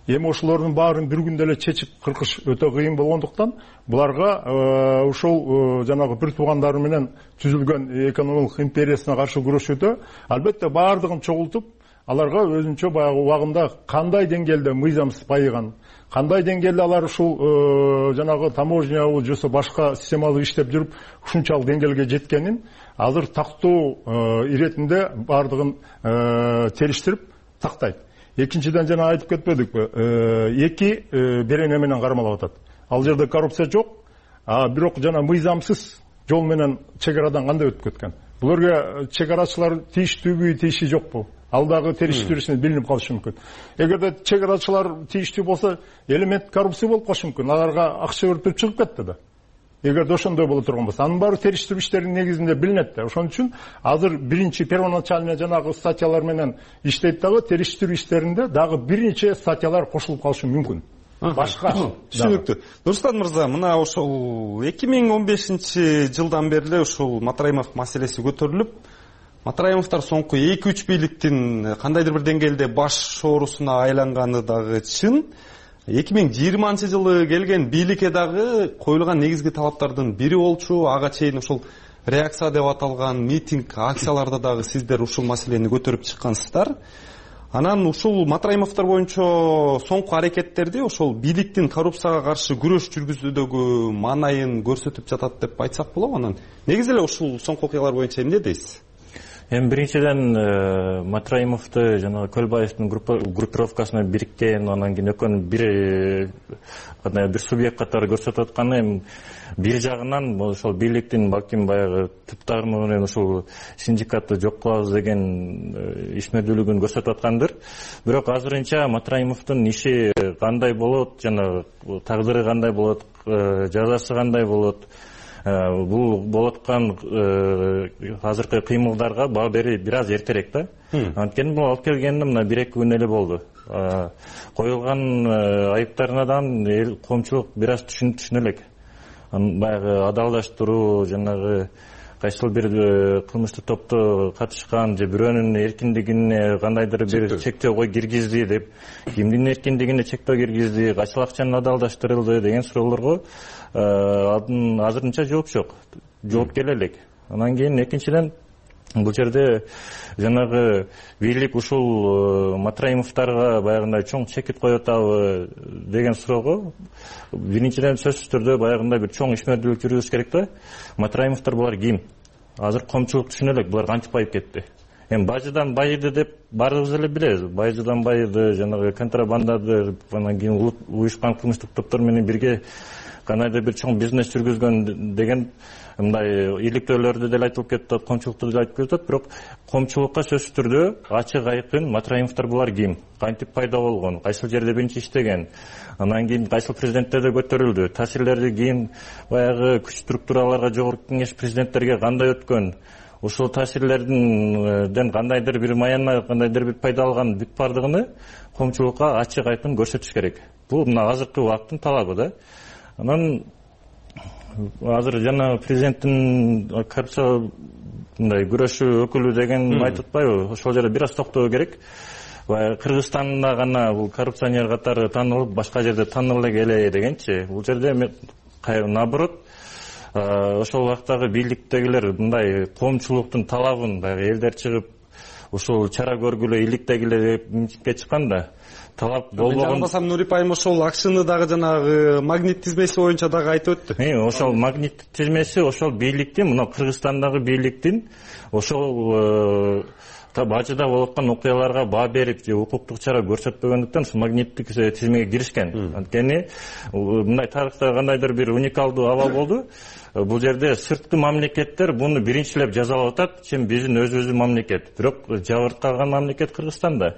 [SPEAKER 14] эми ошолордун баарын бир күндө эле чечип кыркыш өтө кыйын болгондуктан буларга ушул жанагы бир туугандары менен түзүлгөн экономикалык империясына каршы күрөшүүдө албетте баардыгын чогултуп аларга өзүнчө баягы убагында кандай деңгээлде мыйзамсыз байыган, кандай деңгээлде алар ушул жанагы таможня же башка системалуу иштеп жүрүп ушунчалык деңгээлге жеткенин азыр тактоо иретинде баардыгын териштирип тактайт. Экинчиден жана айтып кетпедикпи, эки берене менен кармалап атат. Ал жерде коррупция жок, бирок жана мыйзамсыз жол менен чек арадан кандай өтүп кеткен. Буларга чек арачылар тийиштүүбү, тийиши жокпу? Ал дагы териштирүүсүнө билинип калышы мүмкүн. Эгерде чек арачылар тийиштүү болсо, элемент коррупция болуп калышы мүмкүн. Аларга акча өртүп чыгып кетти да. Эгерде ошондой боло турган болсо, анын баары териштирүү иштеринин негизинде билинет да. Ошон үчүн азыр биринчи первоначальный жанагы статьялар менен иштейт дагы, териштирүү иштеринде дагы бир нече статьялар кошулуп калышы мүмкүн. Башка.
[SPEAKER 8] Түшүнүктүү. Нурстан мырза, мына ошол 2015 жылдан бери эле ушул Матраимов маселеси көтөрүлүп, Матраимовдор соңку 2-3 бийликтин кандайдыр бир деңгээлде баш шоорусуна айланганы дагы чын. 2020 жылы келген бийликке дагы коюлган негизги талаптардын бири болчу, ага чейин ушул реакция деп аталган митинг, акцияларда дагы сиздер ушул маселени көтөрүп чыккансыздар. Анан ушул Матраимовдор боюнча соңку аракеттерди ошол бийликтин коррупцияга каршы күрөш жүргүзүүдөгү маанайын көрсөтүп жатат деп айтсак болобу? Анан негизи эле ушул соңку окуялар боюнча эмне дейсиз?
[SPEAKER 3] Эми биринчиден Матраимовду жана Көлбаевдин группировкасына бириккен, анан кийин экөөнүн бир субъект катары көрсөтүп атканы эми бир жагынан ошол бийликтин балким баягы туптармы менен ушул синдикатты жок кылабыз деген ишмердүүлүгүн көрсөтүп аткандыр. Бирок азырынча Матраимовдун иши кандай болот, жана тагдыры кандай болот, жазасы кандай болот, бул болоткан азыркы кыймылдарга баа берүү бир аз эртерээк да. Анткени бул алып келгенде мына 1-2 күн эле болду. Коюлган айыптарынан коомчулук бир аз түшүнө элек. Баягы адалдаштыруу, жанагы кайсыл бир кылмыштык топту катышкан же бирөөнүн эркиндигине кандайдыр бир чектөө киргизди деп, кимдин эркиндигине чектөө киргизди, кайсыл акчаны адалдаштырылды деген суроолорго азырынча жооп жок. Жооп келе элек. Анан кийин экинчиден бул жерде жанагы бийлик ушул Матраимовдорго баягындай чоң чекит коюп атабы деген суроого биринчиден сөзсүз түрдө баягындай бир чоң ишмердүүлүк жүргүзүш керек да. Матраимовдор булар ким? Азыр коомчулук түшүнө элек булар кантип байып кетти. Эми бажыдан байыды деп баарыбыз эле билебиз. Бажыдан байыды, жанагы контрабандады, анан кийин уюшкан кылмыштык топтор менен бирге кандайдыр бир чоң бизнес жүргүзгөн деген мындай иликтөөлөрдү деле айтылып кетет, коомчулукту деле айтып кетет. Бирок коомчулукка сөзсүз түрдө ачык айкын Матраимовдор булар ким, кантип пайда болгон, кайсыл жерде биринчи иштеген, анан кийин кайсыл президенттерде көтөрүлдү, таасирлерди кийин баягы күч структураларга, жогорку кеңеш президенттерге кандай өткөн, ушул таасирлерден кандайдыр бир маянына, кандайдыр бир пайда алган бүт бардыгыны коомчулукка ачык айкын көрсөтүш керек. Бул мына азыркы убакыттын талабы да. Анан азыр жана президенттин коррупция мындай күрөшүү өкүлү деген айтып атпайбы? Ошол жерде бир аз токтоо керек. Кыргызстанда гана бул коррупционер катары таанылып, башка жерде таанылып эле дегенчи. Бул жерде наоборот, ошол убактагы бийликтегилер мындай коомчулуктун талабын баягы элдер чыгып ушул чара көргүлө, иликтегиле деп митингге чыкканда талап болбогон.
[SPEAKER 8] Жалбасам Нурипа айым ошол акчаны дагы жанагы магнит тизмеси боюнча дагы айтып өттү.
[SPEAKER 3] Ошол магнит тизмеси ошол бийликтин, мына Кыргызстандагы бийликтин ошол бажыда болуп аткан окуяларга баа берип же укуктук чара көрсөтпөгөндүктөн ушул магниттик тизмеге киришкен. Анткени мындай тарыхта кандайдыр бир уникалдуу аба болду. Бул жерде сырткы мамлекеттер буну биринчилеп жазалап атат, чем биздин өзүбүздүн мамлекет. Бирок жабыркаган мамлекет Кыргызстанда.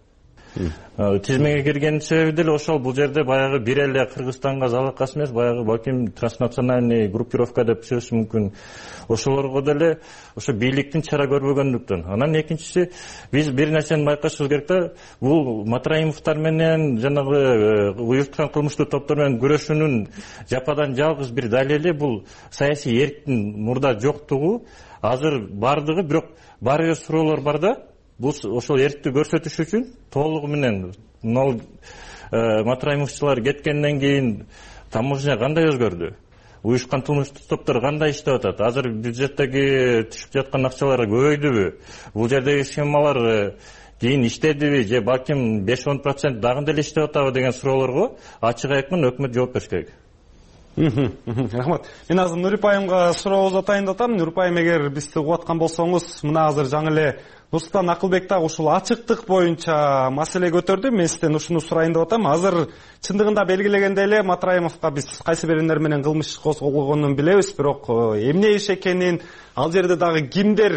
[SPEAKER 3] Тизмеге кирген себеби деле ошол. Бул жерде баягы бир эле Кыргызстанга залакасы эмес, баягы балким транснациональный группировка деп сөзүш мүмкүн. Ошолорго деле ошо бийликтин чара көрбөгөндүктөн. Анан экинчиси, биз бир нерсени байкашыбыз керек да, бул Матраимовдор менен жанагы уюшкан кылмыштуу топтор менен күрөшүүнүн жападан жалгыз бир далили бул саясий эрктин мурда жоктугу, азыр бардыгы, бирок баары бир суроолор бар да. Бул ошол эркти көрсөтүш үчүн толугу менен Матраимовчулар кеткенден кийин таможня кандай өзгөрдү? Уюшкан кылмыштык топтор кандай иштеп атат? Азыр бюджеттеги түшүп жаткан акчалар көбөйдүбү? Бул жердеги схемалар кийин иштедиби же балким 5-10% дагы деле иштеп атабы деген суроолорго ачык айкын өкмөт жооп бериш керек.
[SPEAKER 8] Рахмат. Мен азыр Нурипа айымга суроо узатайын деп атам. Нурипа айым, эгер бизди угуп аткан болсоңуз, мына азыр жаңы эле Нурсултан Акылбек дагы ушул ачыктык боюнча маселе көтөрдү. Мен сизден ушуну сурайын деп атам. Азыр чындыгында белгилегенде эле Матраимовго биз кайсы бириндер менен кылмыш козголгонун билебиз, бирок эмне иш экенин, ал жерде дагы кимдер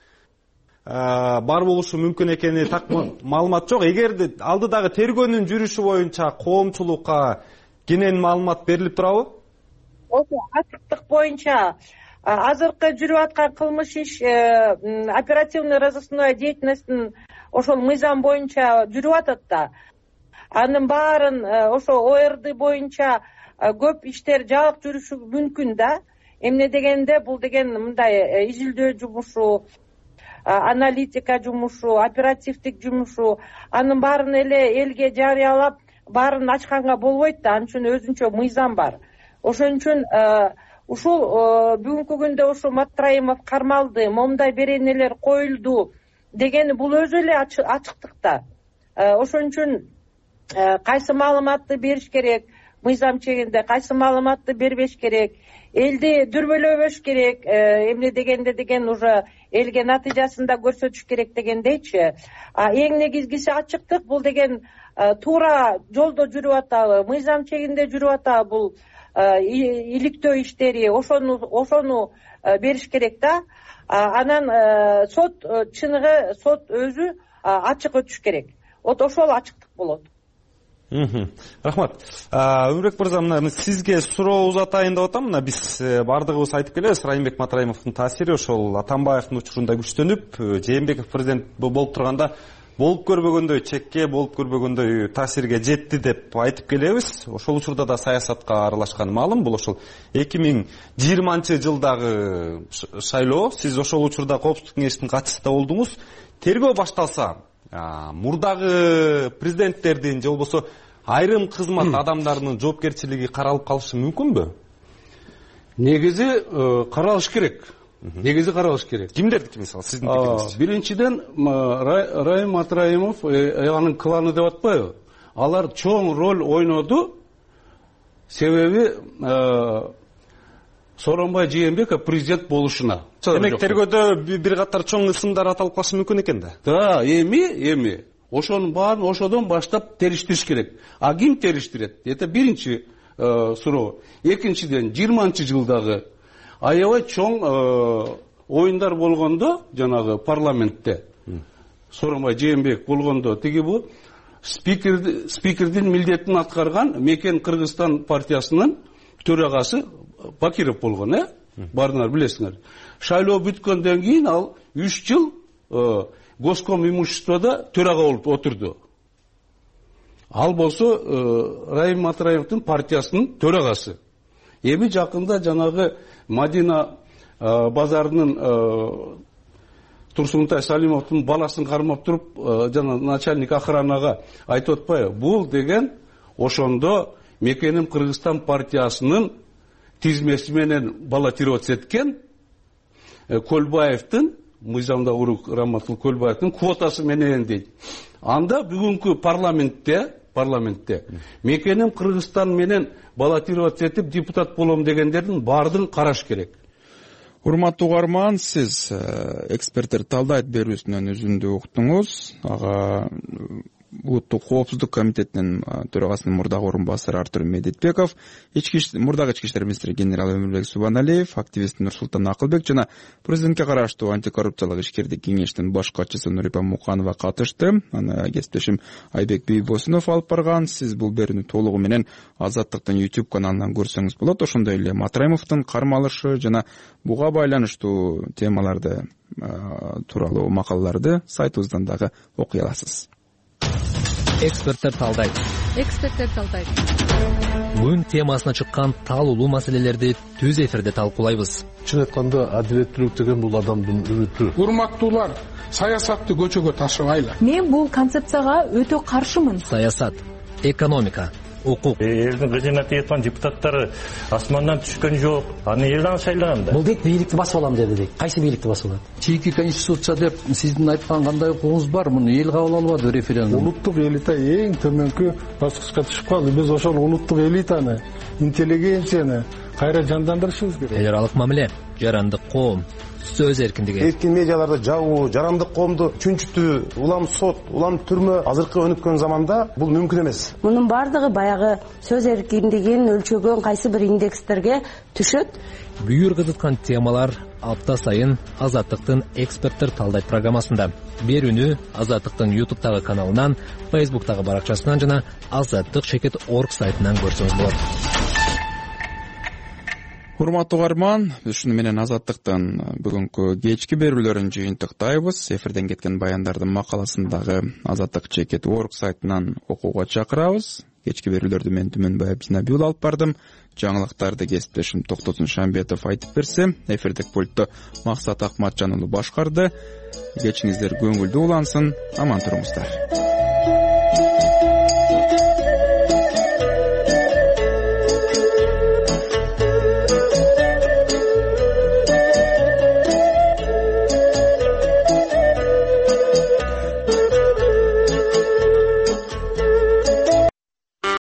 [SPEAKER 8] бар болушу мүмкүн экени так маалымат жок. Эгерде алдыдагы тергөөнүн жүрүшү боюнча коомчулукка кенен маалымат берилип турабы?
[SPEAKER 11] Ошо ачыктык боюнча азыркы жүрүп аткан кылмыш иш оперативный розыскной деятельностьтин ошол мыйзам боюнча жүрүп атат да. Анын баарын ошо ОРД боюнча көп иштер жабык жүрүшү мүмкүн да. Эмне дегенде бул деген мындай изилдөө жумушу, аналитика жумушу, оперативдик жумушу, анын баарын эле элге жарыялап баарын ачканга болбойт да. Анын үчүн өзүнчө мыйзам бар. Ошон үчүн ушул бүгүнкү күндө ушу Матраимов кармалды, момундай беренелер коюлду деген бул өзү эле ачыктыкта. Ошон үчүн кайсы маалыматты бериш керек, мыйзам чегинде кайсы маалыматты бербеш керек, элди дүрбөлөбөш керек, эмне дегенде деген уже элге натыйжасында көрсөтүш керек дегендейчи. Эң негизгиси ачыктык. Бул деген туура жолдо жүрүп атабы, мыйзам чегинде жүрүп атабы, бул иликтөө иштери, ошону бериш керек да. Анан сот чыныгы, сот өзү ачык өтүш керек. Ошол ачыктык болот.
[SPEAKER 8] Рахмат. Өмүрбек мырза, мына сизге суроо узатайын деп атам. Мына биз бардыгыбыз айтып келебиз, Райымбек Матраимовдун таасири ошол Атамбаевдин учурунда күчтөнүп, Жээнбеков президент болуп турганда болуп көрбөгөндөй чекке, болуп көрбөгөндөй таасирге жетти деп айтып келебиз. Ошол учурда да саясатка аралашканы маалым. Бул ошол 2020-жылдагы шайлоо. Сиз ошол учурда Коопсуздук кеңешинин катчысы болдуңуз. Тергөө башталса, мурдагы президенттердин же болбосо айрым кызмат адамдарынын жоопкерчилиги каралып калышы мүмкүнбү?
[SPEAKER 13] Негизи каралыш керек. Кимдердики мисалы сиздин пикириңизче?
[SPEAKER 8] Биринчиден,
[SPEAKER 13] Райым Матраимов, анын кланы деп атпайбы? Алар чоң роль ойноду. Себеби Сооронбай Жээнбеков президент болушуна.
[SPEAKER 8] Демек тергөөдө бир катар чоң ысымдар аталып калышы мүмкүн экен да.
[SPEAKER 13] Да, эми ошонун баарын ошодон баштап териштириш керек. А ким териштирет? Это биринчи суроо. Экинчиден, 20-жылдагы аябай чоң оюндар болгондо, жанагы парламентте Сооронбай Жээнбеков болгондо, тиги бул спикердин милдетин аткарган Мекен Кыргызстан партиясынын төрагасы Бакиров болгон, баарыңар билесиңер. Шайлоо бүткөндөн кийин ал 3 жыл Госком имуществода төрага болуп отурду. Ал болсо Райым Матраимовдун партиясынын төрагасы. Эми жакында жанагы Мадина базарынын Турсунтай Салимовдун баласын кармап туруп, жана начальник охранага айтып атпайбы? Бул деген ошондо Мекеним Кыргызстан партиясынын тизмеси менен баллотироваться эткен Көлбаевдин, мыйзамда урук Раматул Көлбаевдин квотасы менен дейт. Анда бүгүнкү парламентте Мекеним Кыргызстан менен баллотироваться этип депутат болом дегендердин баардыгын караш керек.
[SPEAKER 2] Урматтуу угарман, сиз эксперттер талдайт берүүсүнөн үзүндү уктуңуз. Ага Улуттук коопсуздук комитетинин төрагасынын мурдагы орун басары Артур Медетбеков, мурдагы ички иштер министри генерал Өмүрбек Субаналиев, активист Нурсултан Акылбек жана президентке караштуу антикоррупциялык ишкердик кеңештин баш катчысы Нурипа Муканова катышты. Аны кесиптешим Айбек Бийбосунов алып барган. Сиз бул берүүнү толугу менен Азаттыктын YouTube каналынан көрсөңүз болот. Ошондой эле Матраимовдун кармалышы жана буга байланыштуу темаларды тууралуу макалаларды сайтыбыздан дагы окуй аласыз.
[SPEAKER 12] Эксперттер талдайт. Бүгүн темасына чыккан таалуулуу маселелерди түз эфирде талкуулайбыз.
[SPEAKER 15] Чын айтканда адилеттүүлүк деген бул адамдын үмүтү. Урматтуулар, саясатты көчөгө ташыбайлы.
[SPEAKER 23] Мен бул концепцияга өтө каршымын.
[SPEAKER 12] Саясат экономика, укук.
[SPEAKER 3] Элдин кызмат этип аткан депутаттары асмандан түшкөн жок. Аны элдин шайлаган да.
[SPEAKER 4] Бул дейт бийликти басып алам деди дейт. Кайсы бийликти басып алат?
[SPEAKER 15] Чийки конституция деп сиздин айткан кандай укугуңуз бар? Муну эл кабыл албады референдум. Улуттук элита эң төмөнкү баскычка түшүп калды. Биз ошол улуттук элитаны, интеллигенцияны кайра жандандырышыбыз керек.
[SPEAKER 12] Эл аралык мамиле, жарандык коом, сөз эркиндиги.
[SPEAKER 17] Эркин медиаларды жабуу, жарандык коомду чүнчүтүү, улам сот, улам түрмө азыркы өнүккөн заманда бул мүмкүн эмес.
[SPEAKER 23] Мунун бардыгы баягы сөз эркиндигин өлчөгөн кайсы бир индекстерге түшөт.
[SPEAKER 12] Бүйүр кызыткан темалар апта сайын Азаттыктын эксперттер талдайт программасында. Берүүнү Азаттыктын YouTube'тагы каналынан, Facebook'тагы баракчасынан жана azattik.org сайтынан көрсөңүз болот.
[SPEAKER 2] Урматтуу угарман, биз ушуну менен Азаттыктын бүгүнкү кечки берүүлөрүн жыйынтыктайбыз. Эфирден кеткен баяндардын макаласын дагы azattik.org сайтынан окууга чакырабыз. Кечки берүүлөрдү мен Түмөнбаев Зинабил алып бардым. Жаңылыктарды кесиптешим Токтотун Шамбетов айтып берсе, эфирдик пультту Максат Акматжан уулу башкарды. Кечиңиздер көңүлдүү улансын, аман туруңуздар.